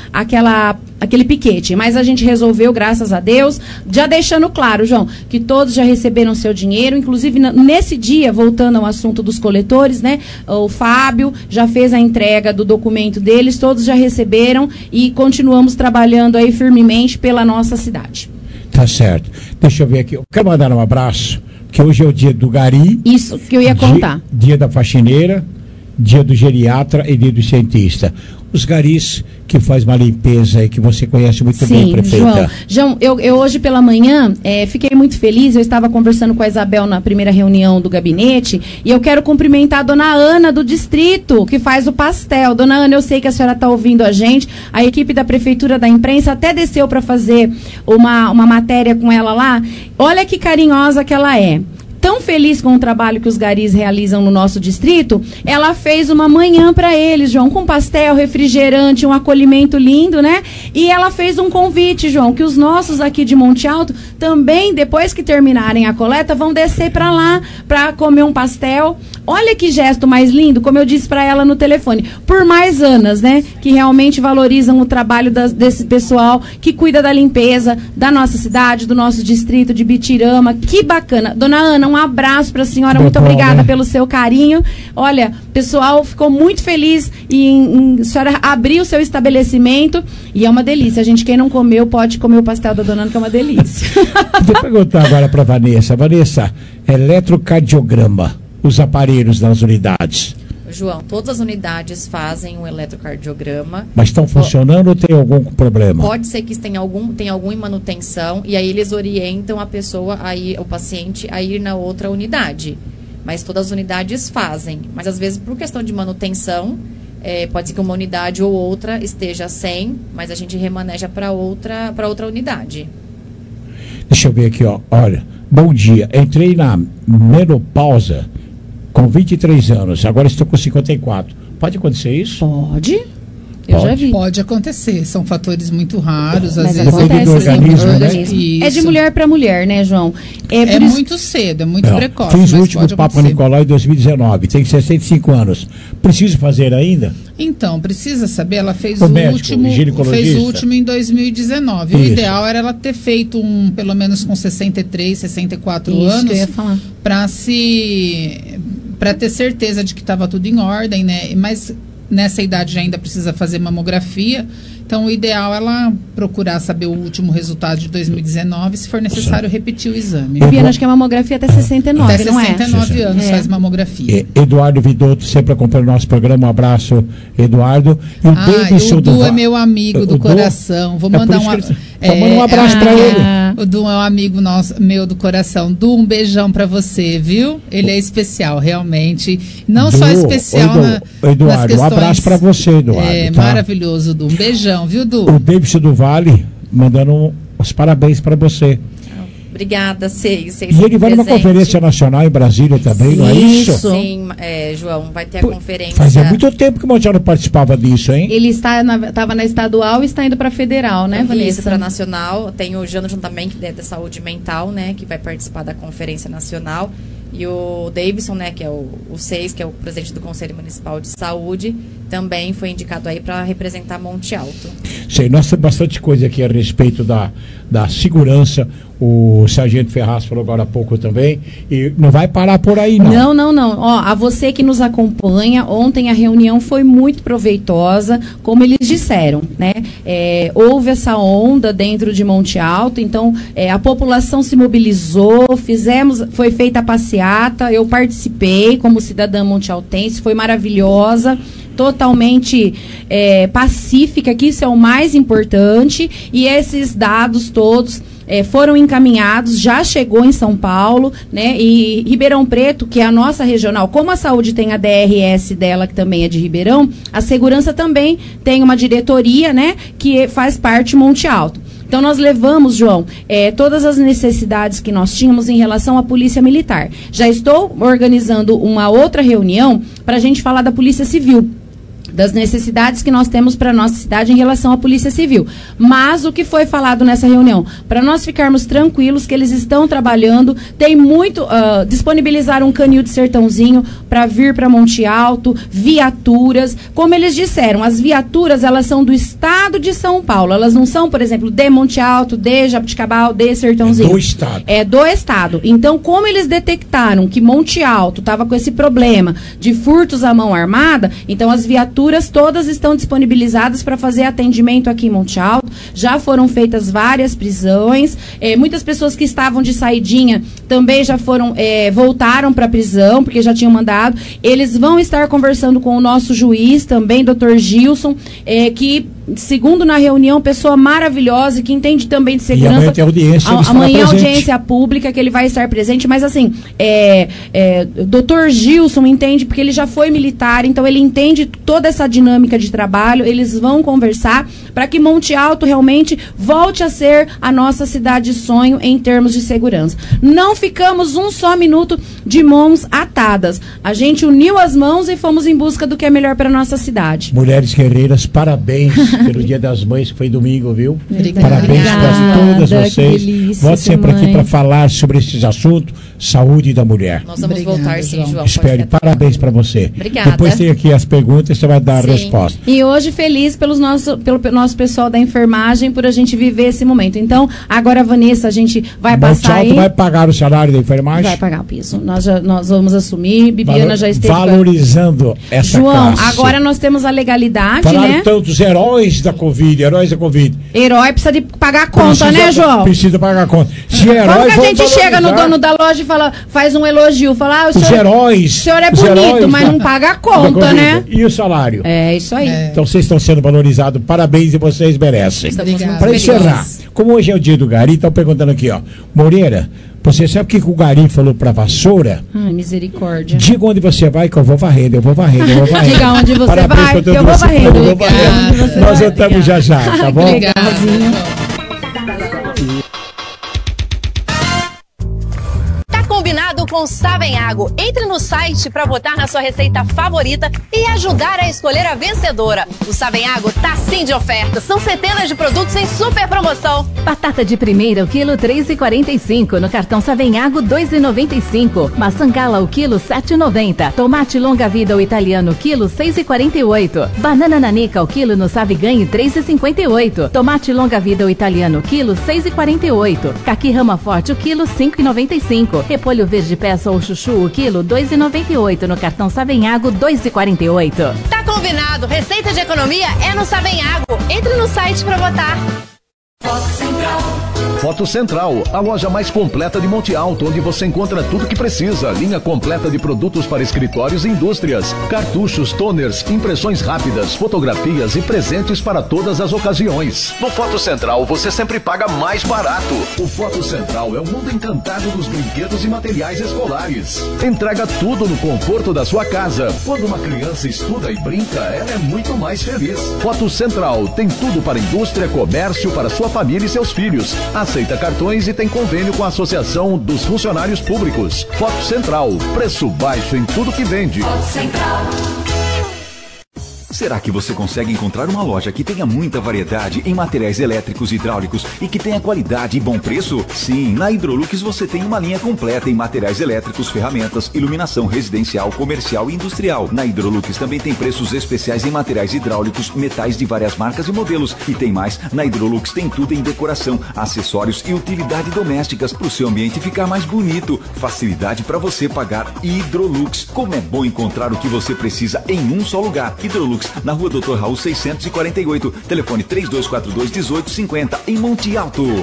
aquele piquete. Mas a gente resolveu, graças a Deus, já deixando claro, João, que todos já receberam seu dinheiro, inclusive nesse dia, voltando ao assunto dos coletores, né? O Fábio já fez a entrega do documento deles, todos já receberam e continuamos trabalhando aí firmemente pela nossa cidade. Tá certo. Deixa eu ver aqui. Eu quero mandar um abraço, porque hoje é o dia do gari. Isso que eu ia contar. Dia da faxineira, dia do geriatra e dia do cientista. Os garis que faz uma limpeza e que você conhece muito bem, prefeita. João, eu hoje pela manhã fiquei muito feliz, eu estava conversando com a Isabel na primeira reunião do gabinete e eu quero cumprimentar a dona Ana do distrito, que faz o pastel. Dona Ana, eu sei que a senhora está ouvindo a gente, a equipe da prefeitura da imprensa até desceu para fazer uma matéria com ela lá. Olha que carinhosa que ela é. Tão feliz com o trabalho que os garis realizam no nosso distrito, ela fez uma manhã para eles, João, com pastel, refrigerante, um acolhimento lindo, né? E ela fez um convite, João, que os nossos aqui de Monte Alto também, depois que terminarem a coleta, vão descer para lá para comer um pastel. Olha que gesto mais lindo, como eu disse para ela no telefone. Por mais Anas, né? Que realmente valorizam o trabalho desse pessoal que cuida da limpeza da nossa cidade, do nosso distrito de Bitirama. Que bacana. Dona Ana, um abraço para a senhora. Muito obrigada pelo seu carinho. Olha, o pessoal ficou muito feliz em a senhora abrir o seu estabelecimento e é uma delícia. A gente, quem não comeu, pode comer o pastel da Dona Ana, que é uma delícia. Vou perguntar agora para Vanessa. Vanessa, eletrocardiograma. Os aparelhos nas unidades. João, todas as unidades fazem um eletrocardiograma. Mas estão funcionando ou tem algum problema? Pode ser que tenha algum em manutenção, e aí eles orientam a pessoa, o paciente, a ir na outra unidade. Mas todas as unidades fazem. Mas às vezes, por questão de manutenção, pode ser que uma unidade ou outra esteja sem, mas a gente remaneja para outra unidade. Deixa eu ver aqui, ó. Olha, bom dia. Entrei na menopausa com 23 anos, agora estou com 54. Pode acontecer isso? Pode. Eu já vi. Pode acontecer, são fatores muito raros, às Mas vezes acontece do organismo, né? É de mulher para mulher, né, João? É muito cedo, é muito precoce. Fiz o mas último pode Papa acontecer. Nicolau em 2019, tenho 65 anos. Preciso fazer ainda? Então, precisa saber, ela fez O o médico, último, ginecologista? fez o último em 2019. O Isso. ideal era ela ter feito pelo menos com 63, 64 Isso anos, que eu ia falar. para ter certeza de que estava tudo em ordem, né? Mas nessa idade já ainda precisa fazer mamografia. Então, o ideal é ela procurar saber o último resultado de 2019, se for necessário repetir o exame. Bibiana, acho que a mamografia até 69, Até não é? 69 anos faz mamografia. Eduardo Vidotto sempre acompanha o nosso programa. Um abraço, Eduardo. E o Davidson o Du do é meu amigo do coração. Vou mandar um abraço para ele. O Du é um amigo meu do coração. Du, um beijão para você, viu? Ele é especial, realmente. Não só especial Eduardo, nas questões, um abraço para você, Eduardo. Tá? Maravilhoso, Du. Um beijão, viu, Du? O Davidson do Vale mandando os parabéns para você. Obrigada, Sei. E ele vai numa conferência nacional em Brasília também, não é isso? Sim, João, vai ter a conferência. Fazia muito tempo que o Montiel não participava disso, hein? Ele estava na estadual e está indo para a federal, né, Vanessa? Para nacional. Tem o Jonathan também, que é da saúde mental, né, que vai participar da conferência nacional. E o Davidson, né, que é o Seis, que é o presidente do Conselho Municipal de Saúde, também foi indicado aí para representar Monte Alto. Sei, nós temos bastante coisa aqui a respeito da segurança. O Sargento Ferraz falou agora há pouco também. E não vai parar por aí, não. Não. Ó, a você que nos acompanha, ontem a reunião foi muito proveitosa, como eles disseram, né? Houve essa onda dentro de Monte Alto, então a população se mobilizou, foi feita a passeata, eu participei como cidadã montealtense, foi maravilhosa, totalmente pacífica, que isso é o mais importante, e esses dados todos foram encaminhados, já chegou em São Paulo, né? E Ribeirão Preto, que é a nossa regional, como a saúde tem a DRS dela, que também é de Ribeirão, a segurança também tem uma diretoria, né? Que faz parte Monte Alto. Então, nós levamos, João, todas as necessidades que nós tínhamos em relação à Polícia Militar. Já estou organizando uma outra reunião para a gente falar da Polícia Civil, das necessidades que nós temos para a nossa cidade em relação à Polícia Civil. Mas o que foi falado nessa reunião? Para nós ficarmos tranquilos que eles estão trabalhando, tem muito, disponibilizaram um canil de Sertãozinho para vir para Monte Alto, viaturas, como eles disseram, as viaturas, elas são do estado de São Paulo, elas não são, por exemplo, de Monte Alto, de Jabuticabal, de Sertãozinho. É do estado. É do estado. Então, como eles detectaram que Monte Alto estava com esse problema de furtos à mão armada, então as viaturas todas estão disponibilizadas para fazer atendimento aqui em Monte Alto. Já foram feitas várias prisões. Muitas pessoas que estavam de saidinha também já voltaram para a prisão, porque já tinham mandado. Eles vão estar conversando com o nosso juiz também, Dr. Gilson, que, segundo na reunião, pessoa maravilhosa, que entende também de segurança. E amanhã tem audiência, amanhã audiência pública, que ele vai estar presente, mas assim, Dr. Gilson entende, porque ele já foi militar, então ele entende toda essa dinâmica de trabalho, eles vão conversar para que Monte Alto realmente volte a ser a nossa cidade sonho em termos de segurança. Não ficamos um só minuto de mãos atadas. A gente uniu as mãos e fomos em busca do que é melhor para nossa cidade. Mulheres guerreiras, parabéns pelo Dia das Mães, que foi domingo, viu? Obrigada. Parabéns para todas vocês. Delícia, Volte sempre mãe. aqui para falar sobre esses assuntos, saúde da mulher. Nós vamos voltar, sim, João. Espere, parabéns para você. Obrigada. Depois tem aqui as perguntas, você vai dar a Sim. resposta. E hoje feliz pelo nosso pessoal da enfermagem por a gente viver esse momento. Então, agora, Vanessa, a gente vai passar aí. vai pagar o salário da enfermagem? Vai pagar o piso. Nós vamos assumir. Bibiana já esteve... Valorizando essa João, classe. agora nós temos a legalidade, Falaram né? tantos heróis Heróis da Covid. Herói precisa de pagar a conta, né, João? Precisa pagar a conta. Se herói, como que a gente chega no dono da loja e faz um elogio? Fala, os heróis. O senhor é bonito, mas não paga a conta, né? E o salário? É isso aí. Então vocês estão sendo valorizados. Parabéns e vocês merecem. Para encerrar, como hoje é o dia do Gari, estão perguntando aqui, ó. Moreira, você sabe o que o Gari falou pra vassoura? Misericórdia. Diga onde você vai que eu vou varrendo. Diga onde você vai que eu vou varrendo. Nós voltamos já, tá bom? Combinado com Savenhago. Entre no site para votar na sua receita favorita e ajudar a escolher a vencedora. O Savenhago tá sim de ofertas. São centenas de produtos em super promoção. Batata de primeira, o quilo 3,45. No cartão Savenhago, 2,95. Maçã gala, o quilo 7,90. Tomate longa vida, o italiano, quilo 6,48. Banana nanica, o quilo no Save Ganhe, 3,58. Tomate longa vida, o italiano, quilo 6,48. Caqui rama forte, o quilo 5,95. Repolho verde peça ou chuchu, o quilo 2,98. No cartão Savenhago, 2,48. Tá combinado. Receita de economia é no Savenhago. Entre no site para votar. Foto Central, a loja mais completa de Monte Alto, onde você encontra tudo que precisa. Linha completa de produtos para escritórios e indústrias. Cartuchos, toners, impressões rápidas, fotografias e presentes para todas as ocasiões. No Foto Central, você sempre paga mais barato. O Foto Central é o mundo encantado dos brinquedos e materiais escolares. Entrega tudo no conforto da sua casa. Quando uma criança estuda e brinca, ela é muito mais feliz. Foto Central tem tudo para indústria, comércio, para sua família e seus filhos. Aceita cartões e tem convênio com a Associação dos Funcionários Públicos. Foto Central, preço baixo em tudo que vende. Foto Central. Será que você consegue encontrar uma loja que tenha muita variedade em materiais elétricos e hidráulicos e que tenha qualidade e bom preço? Sim, na Hidrolux você tem uma linha completa em materiais elétricos, ferramentas, iluminação residencial, comercial e industrial. Na Hidrolux também tem preços especiais em materiais hidráulicos, metais de várias marcas e modelos. E tem mais, na Hidrolux tem tudo em decoração, acessórios e utilidade domésticas para o seu ambiente ficar mais bonito. Facilidade para você pagar Hidrolux. Como é bom encontrar o que você precisa em um só lugar. Hidrolux, na Rua Dr. Raul 648, telefone 3242-1850, em Monte Alto.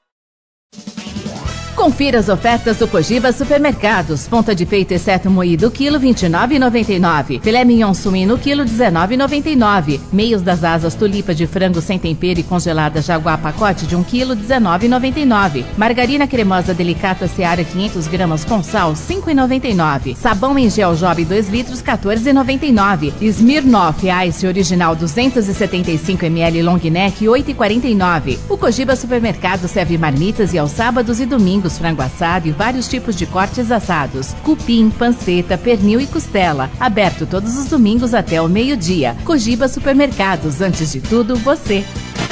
Confira as ofertas do Cogiba Supermercados. Ponta de peito exceto moído, quilo 29,99. Filé mignon suíno, quilo 19,99. Meios das asas tulipa de frango sem tempero e congelada Jaguar pacote de 1 quilo, 19,99. Margarina cremosa delicata Seara 500 gramas com sal, 5,99. Sabão em gel Job 2 litros, 14,99. Smirnoff Ice original 275 ml long neck, 8,49. O Cogiba Supermercado serve marmitas e aos sábados e domingos frango assado e vários tipos de cortes assados, cupim, panceta, pernil e costela. Aberto todos os domingos até o meio-dia. Cogiba Supermercados, antes de tudo, você.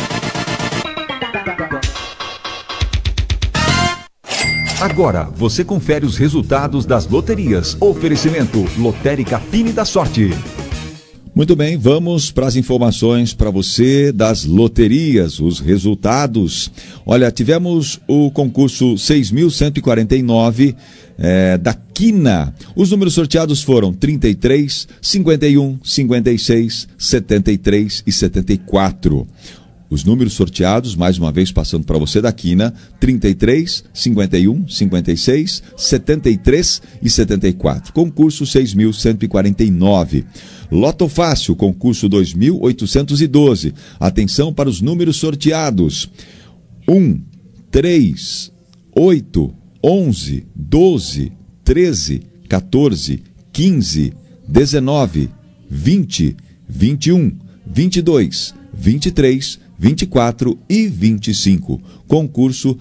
Agora, você confere os resultados das loterias. Oferecimento Lotérica Fine da Sorte. Muito bem, vamos para as informações para você das loterias, os resultados. Olha, tivemos o concurso 6.149 da Quina. Os números sorteados foram 33, 51, 56, 73 e 74. Os números sorteados, mais uma vez passando para você da Quina, 33, 51, 56, 73 e 74. Concurso 6.149. Loto Fácil, concurso 2.812. Atenção para os números sorteados. 1, 3, 8, 11, 12, 13, 14, 15, 19, 20, 21, 22, 23, 24 e 25. Concurso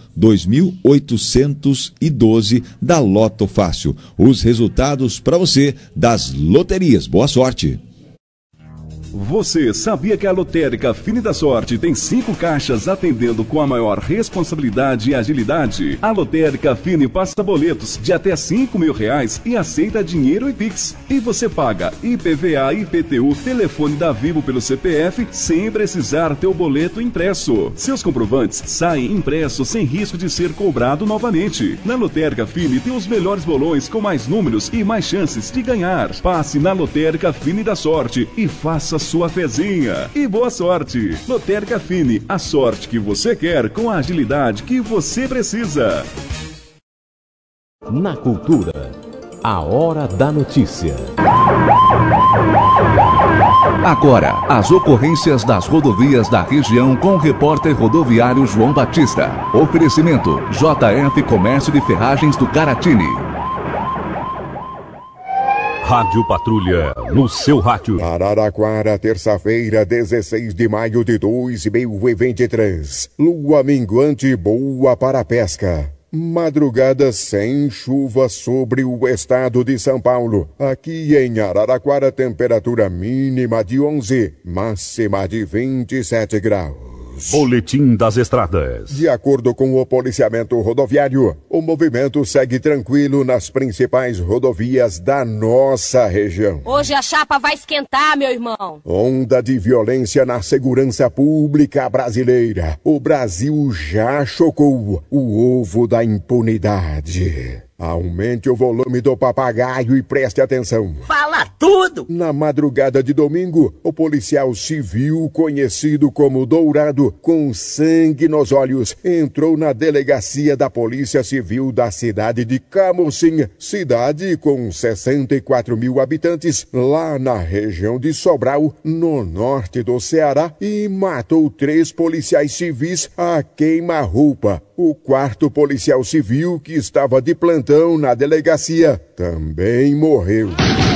2.812 da Loto Fácil. Os resultados para você das loterias. Boa sorte! Você sabia que a Lotérica Fine da Sorte tem 5 caixas atendendo com a maior responsabilidade e agilidade? A Lotérica Fine passa boletos de até R$5.000 e aceita dinheiro e Pix. E você paga IPVA, IPTU, telefone da Vivo pelo CPF sem precisar ter o boleto impresso. Seus comprovantes saem impressos sem risco de ser cobrado novamente. Na Lotérica Fine tem os melhores bolões com mais números e mais chances de ganhar. Passe na Lotérica Fine da Sorte e faça faça sua fezinha. E boa sorte! Lotérica Fini, a sorte que você quer com a agilidade que você precisa. Na Cultura, a hora da notícia. Agora, as ocorrências das rodovias da região com o repórter rodoviário João Batista. Oferecimento: JF Comércio de Ferragens do Caratini. Rádio Patrulha, no seu rádio. Araraquara, terça-feira, 16 de maio de 2023. Lua minguante boa para a pesca. Madrugada sem chuva sobre o estado de São Paulo. Aqui em Araraquara, temperatura mínima de 11, máxima de 27 graus. Boletim das Estradas. De acordo com o policiamento rodoviário, o movimento segue tranquilo nas principais rodovias da nossa região. Hoje a chapa vai esquentar, meu irmão. Onda de violência na segurança pública brasileira. O Brasil já chocou o ovo da impunidade. Aumente o volume do papagaio e preste atenção. Fala tudo! Na madrugada de domingo, o policial civil conhecido como Dourado, com sangue nos olhos, entrou na delegacia da Polícia Civil da cidade de Camocim, cidade com 64 mil habitantes, lá na região de Sobral, no norte do Ceará, e matou 3 policiais civis a queima-roupa. O 4º policial civil, que estava de plantão na delegacia, também morreu.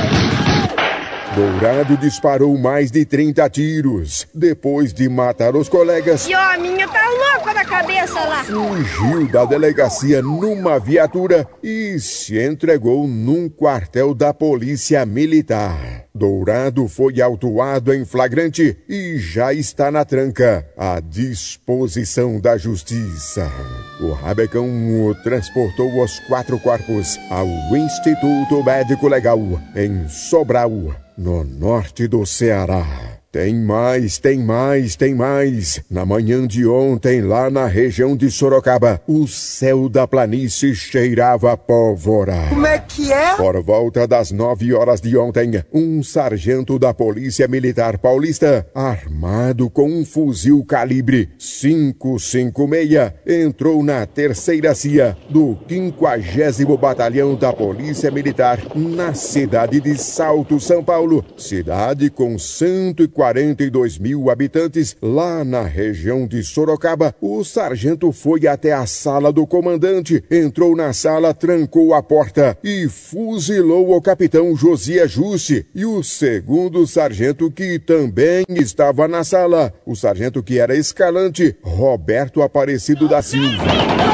Dourado disparou mais de 30 tiros. Depois de matar os colegas, E a minha tá louca da cabeça lá. fugiu da delegacia numa viatura e se entregou num quartel da Polícia Militar. Dourado foi autuado em flagrante e já está na tranca, à disposição da Justiça. O Rabecão transportou os 4 corpos ao Instituto Médico Legal, em Sobral, no norte do Ceará. Tem mais. Na manhã de ontem, lá na região de Sorocaba, o céu da planície cheirava pólvora. Como é que é? Por volta das 9 horas de ontem, um sargento da Polícia Militar Paulista, armado com um fuzil calibre 5.56, entrou na terceira CIA do 50º Batalhão da Polícia Militar na cidade de Salto, São Paulo, cidade com 142 mil habitantes, lá na região de Sorocaba. O sargento foi até a sala do comandante, entrou na sala, trancou a porta e fuzilou o capitão Josias Juste e o 2º sargento, que também estava na sala, o sargento que era escalante, Roberto Aparecido da Silva.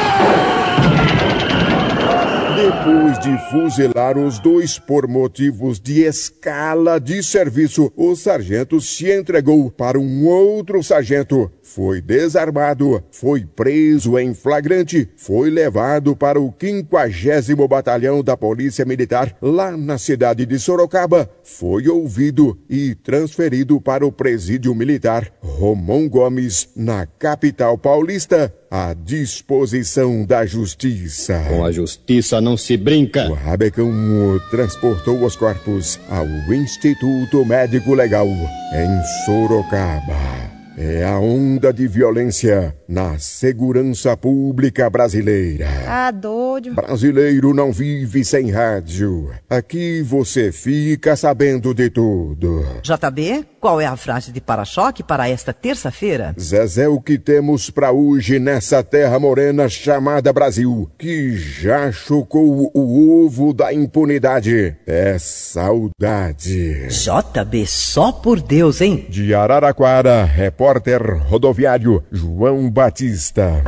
Depois de fuzilar os dois por motivos de escala de serviço, o sargento se entregou para um outro sargento. Foi desarmado, foi preso em flagrante, foi levado para o 50º Batalhão da Polícia Militar, lá na cidade de Sorocaba. Foi ouvido e transferido para o Presídio Militar Romão Gomes, na capital paulista, à disposição da Justiça. Com a justiça não se brinca. O Rabecão transportou os corpos ao Instituto Médico Legal, em Sorocaba. É a onda de violência na segurança pública brasileira. Ah, doido. Brasileiro não vive sem rádio. Aqui você fica sabendo de tudo. JB, qual é a frase de para-choque para esta terça-feira? Zezé, o que temos pra hoje nessa terra morena chamada Brasil, que já chocou o ovo da impunidade? É saudade. JB, só por Deus, hein? De Araraquara, repórter rodoviário João Batista.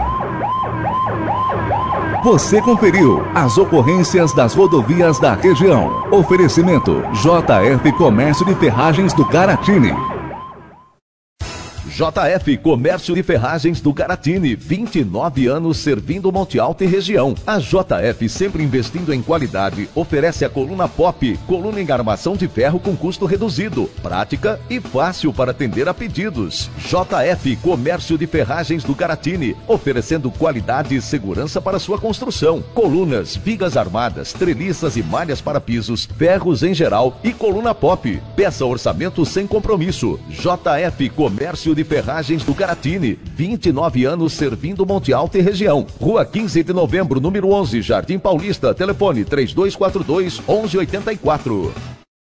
Você conferiu as ocorrências das rodovias da região. Oferecimento: JF Comércio de Ferragens do Caratini. JF Comércio de Ferragens do Garatini, 29 anos servindo Monte Alto e região. A JF, sempre investindo em qualidade, oferece a coluna Pop, coluna em armação de ferro com custo reduzido, prática e fácil para atender a pedidos. JF Comércio de Ferragens do Garatini, oferecendo qualidade e segurança para sua construção. Colunas, vigas armadas, treliças e malhas para pisos, ferros em geral e coluna Pop. Peça orçamento sem compromisso. JF Comércio de Ferragens do Garatini, 29 anos servindo Monte Alto e região. Rua 15 de Novembro, número 11, Jardim Paulista. Telefone 3242-1184.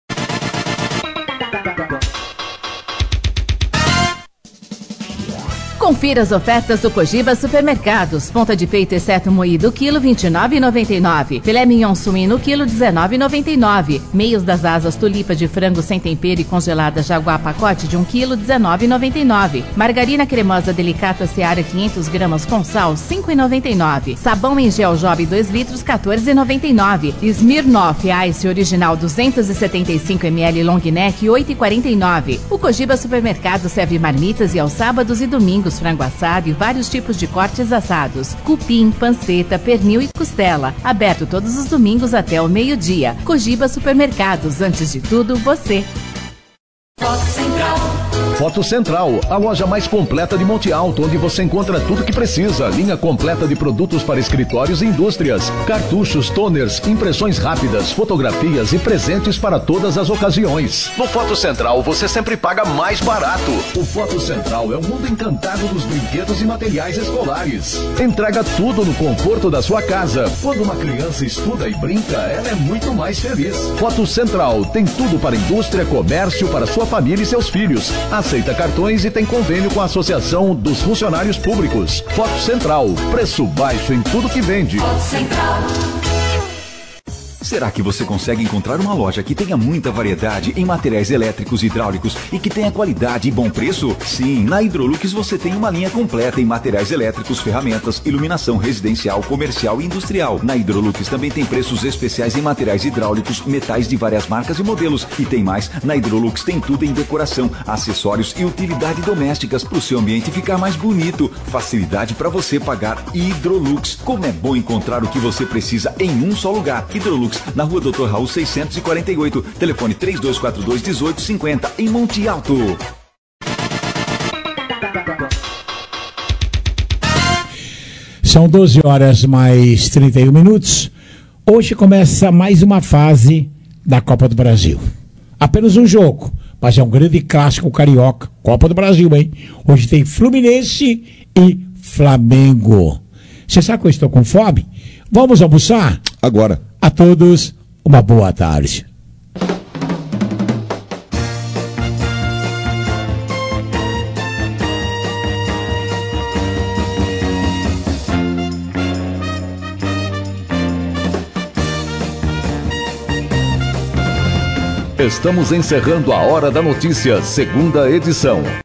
Confira as ofertas do Cogiba Supermercados. Ponta de peito exceto moído, quilo R$ 29,99. Filé mignon suíno, quilo R$ 19,99. Meios das asas tulipa de frango sem tempero e congelada Jaguar pacote de 1 quilo R$ 19,99. Margarina cremosa delicata Seara 500 gramas com sal, R$ 5,99. Sabão em gel Job 2 litros, R$ 14,99. Smirnoff Ice original 275 ml long neck, R$ 8,49. O Cogiba Supermercado serve marmitas e aos sábados e domingos frango assado e vários tipos de cortes assados, cupim, panceta, pernil e costela. Aberto todos os domingos até o meio-dia. Cogiba Supermercados, antes de tudo, você. Foto Central, a loja mais completa de Monte Alto, onde você encontra tudo que precisa. Linha completa de produtos para escritórios e indústrias, cartuchos, toners, impressões rápidas, fotografias e presentes para todas as ocasiões. No Foto Central, você sempre paga mais barato. O Foto Central é o mundo encantado dos brinquedos e materiais escolares. Entrega tudo no conforto da sua casa. Quando uma criança estuda e brinca, ela é muito mais feliz. Foto Central tem tudo para indústria, comércio, para sua família e seus filhos. Aceita cartões e tem convênio com a Associação dos Funcionários Públicos. Foto Central, preço baixo em tudo que vende. Foto Central. Será que você consegue encontrar uma loja que tenha muita variedade em materiais elétricos e hidráulicos e que tenha qualidade e bom preço? Sim, na Hidrolux você tem uma linha completa em materiais elétricos, ferramentas, iluminação residencial, comercial e industrial. Na Hidrolux também tem preços especiais em materiais hidráulicos, metais de várias marcas e modelos. E tem mais, na Hidrolux tem tudo em decoração, acessórios e utilidade domésticas para o seu ambiente ficar mais bonito. Facilidade para você pagar. Hidrolux. Como é bom encontrar o que você precisa em um só lugar. Hidrolux, na Rua Dr. Raul 648, telefone 3242-1850, em Monte Alto. São 12 horas mais 31 minutos. Hoje começa mais uma fase da Copa do Brasil. Apenas um jogo, mas é um grande clássico carioca. Copa do Brasil, hein? Hoje tem Fluminense e Flamengo. Você sabe que eu estou com fome? Vamos almoçar? Agora. A todos, uma boa tarde. Estamos encerrando a Hora da Notícia, segunda edição.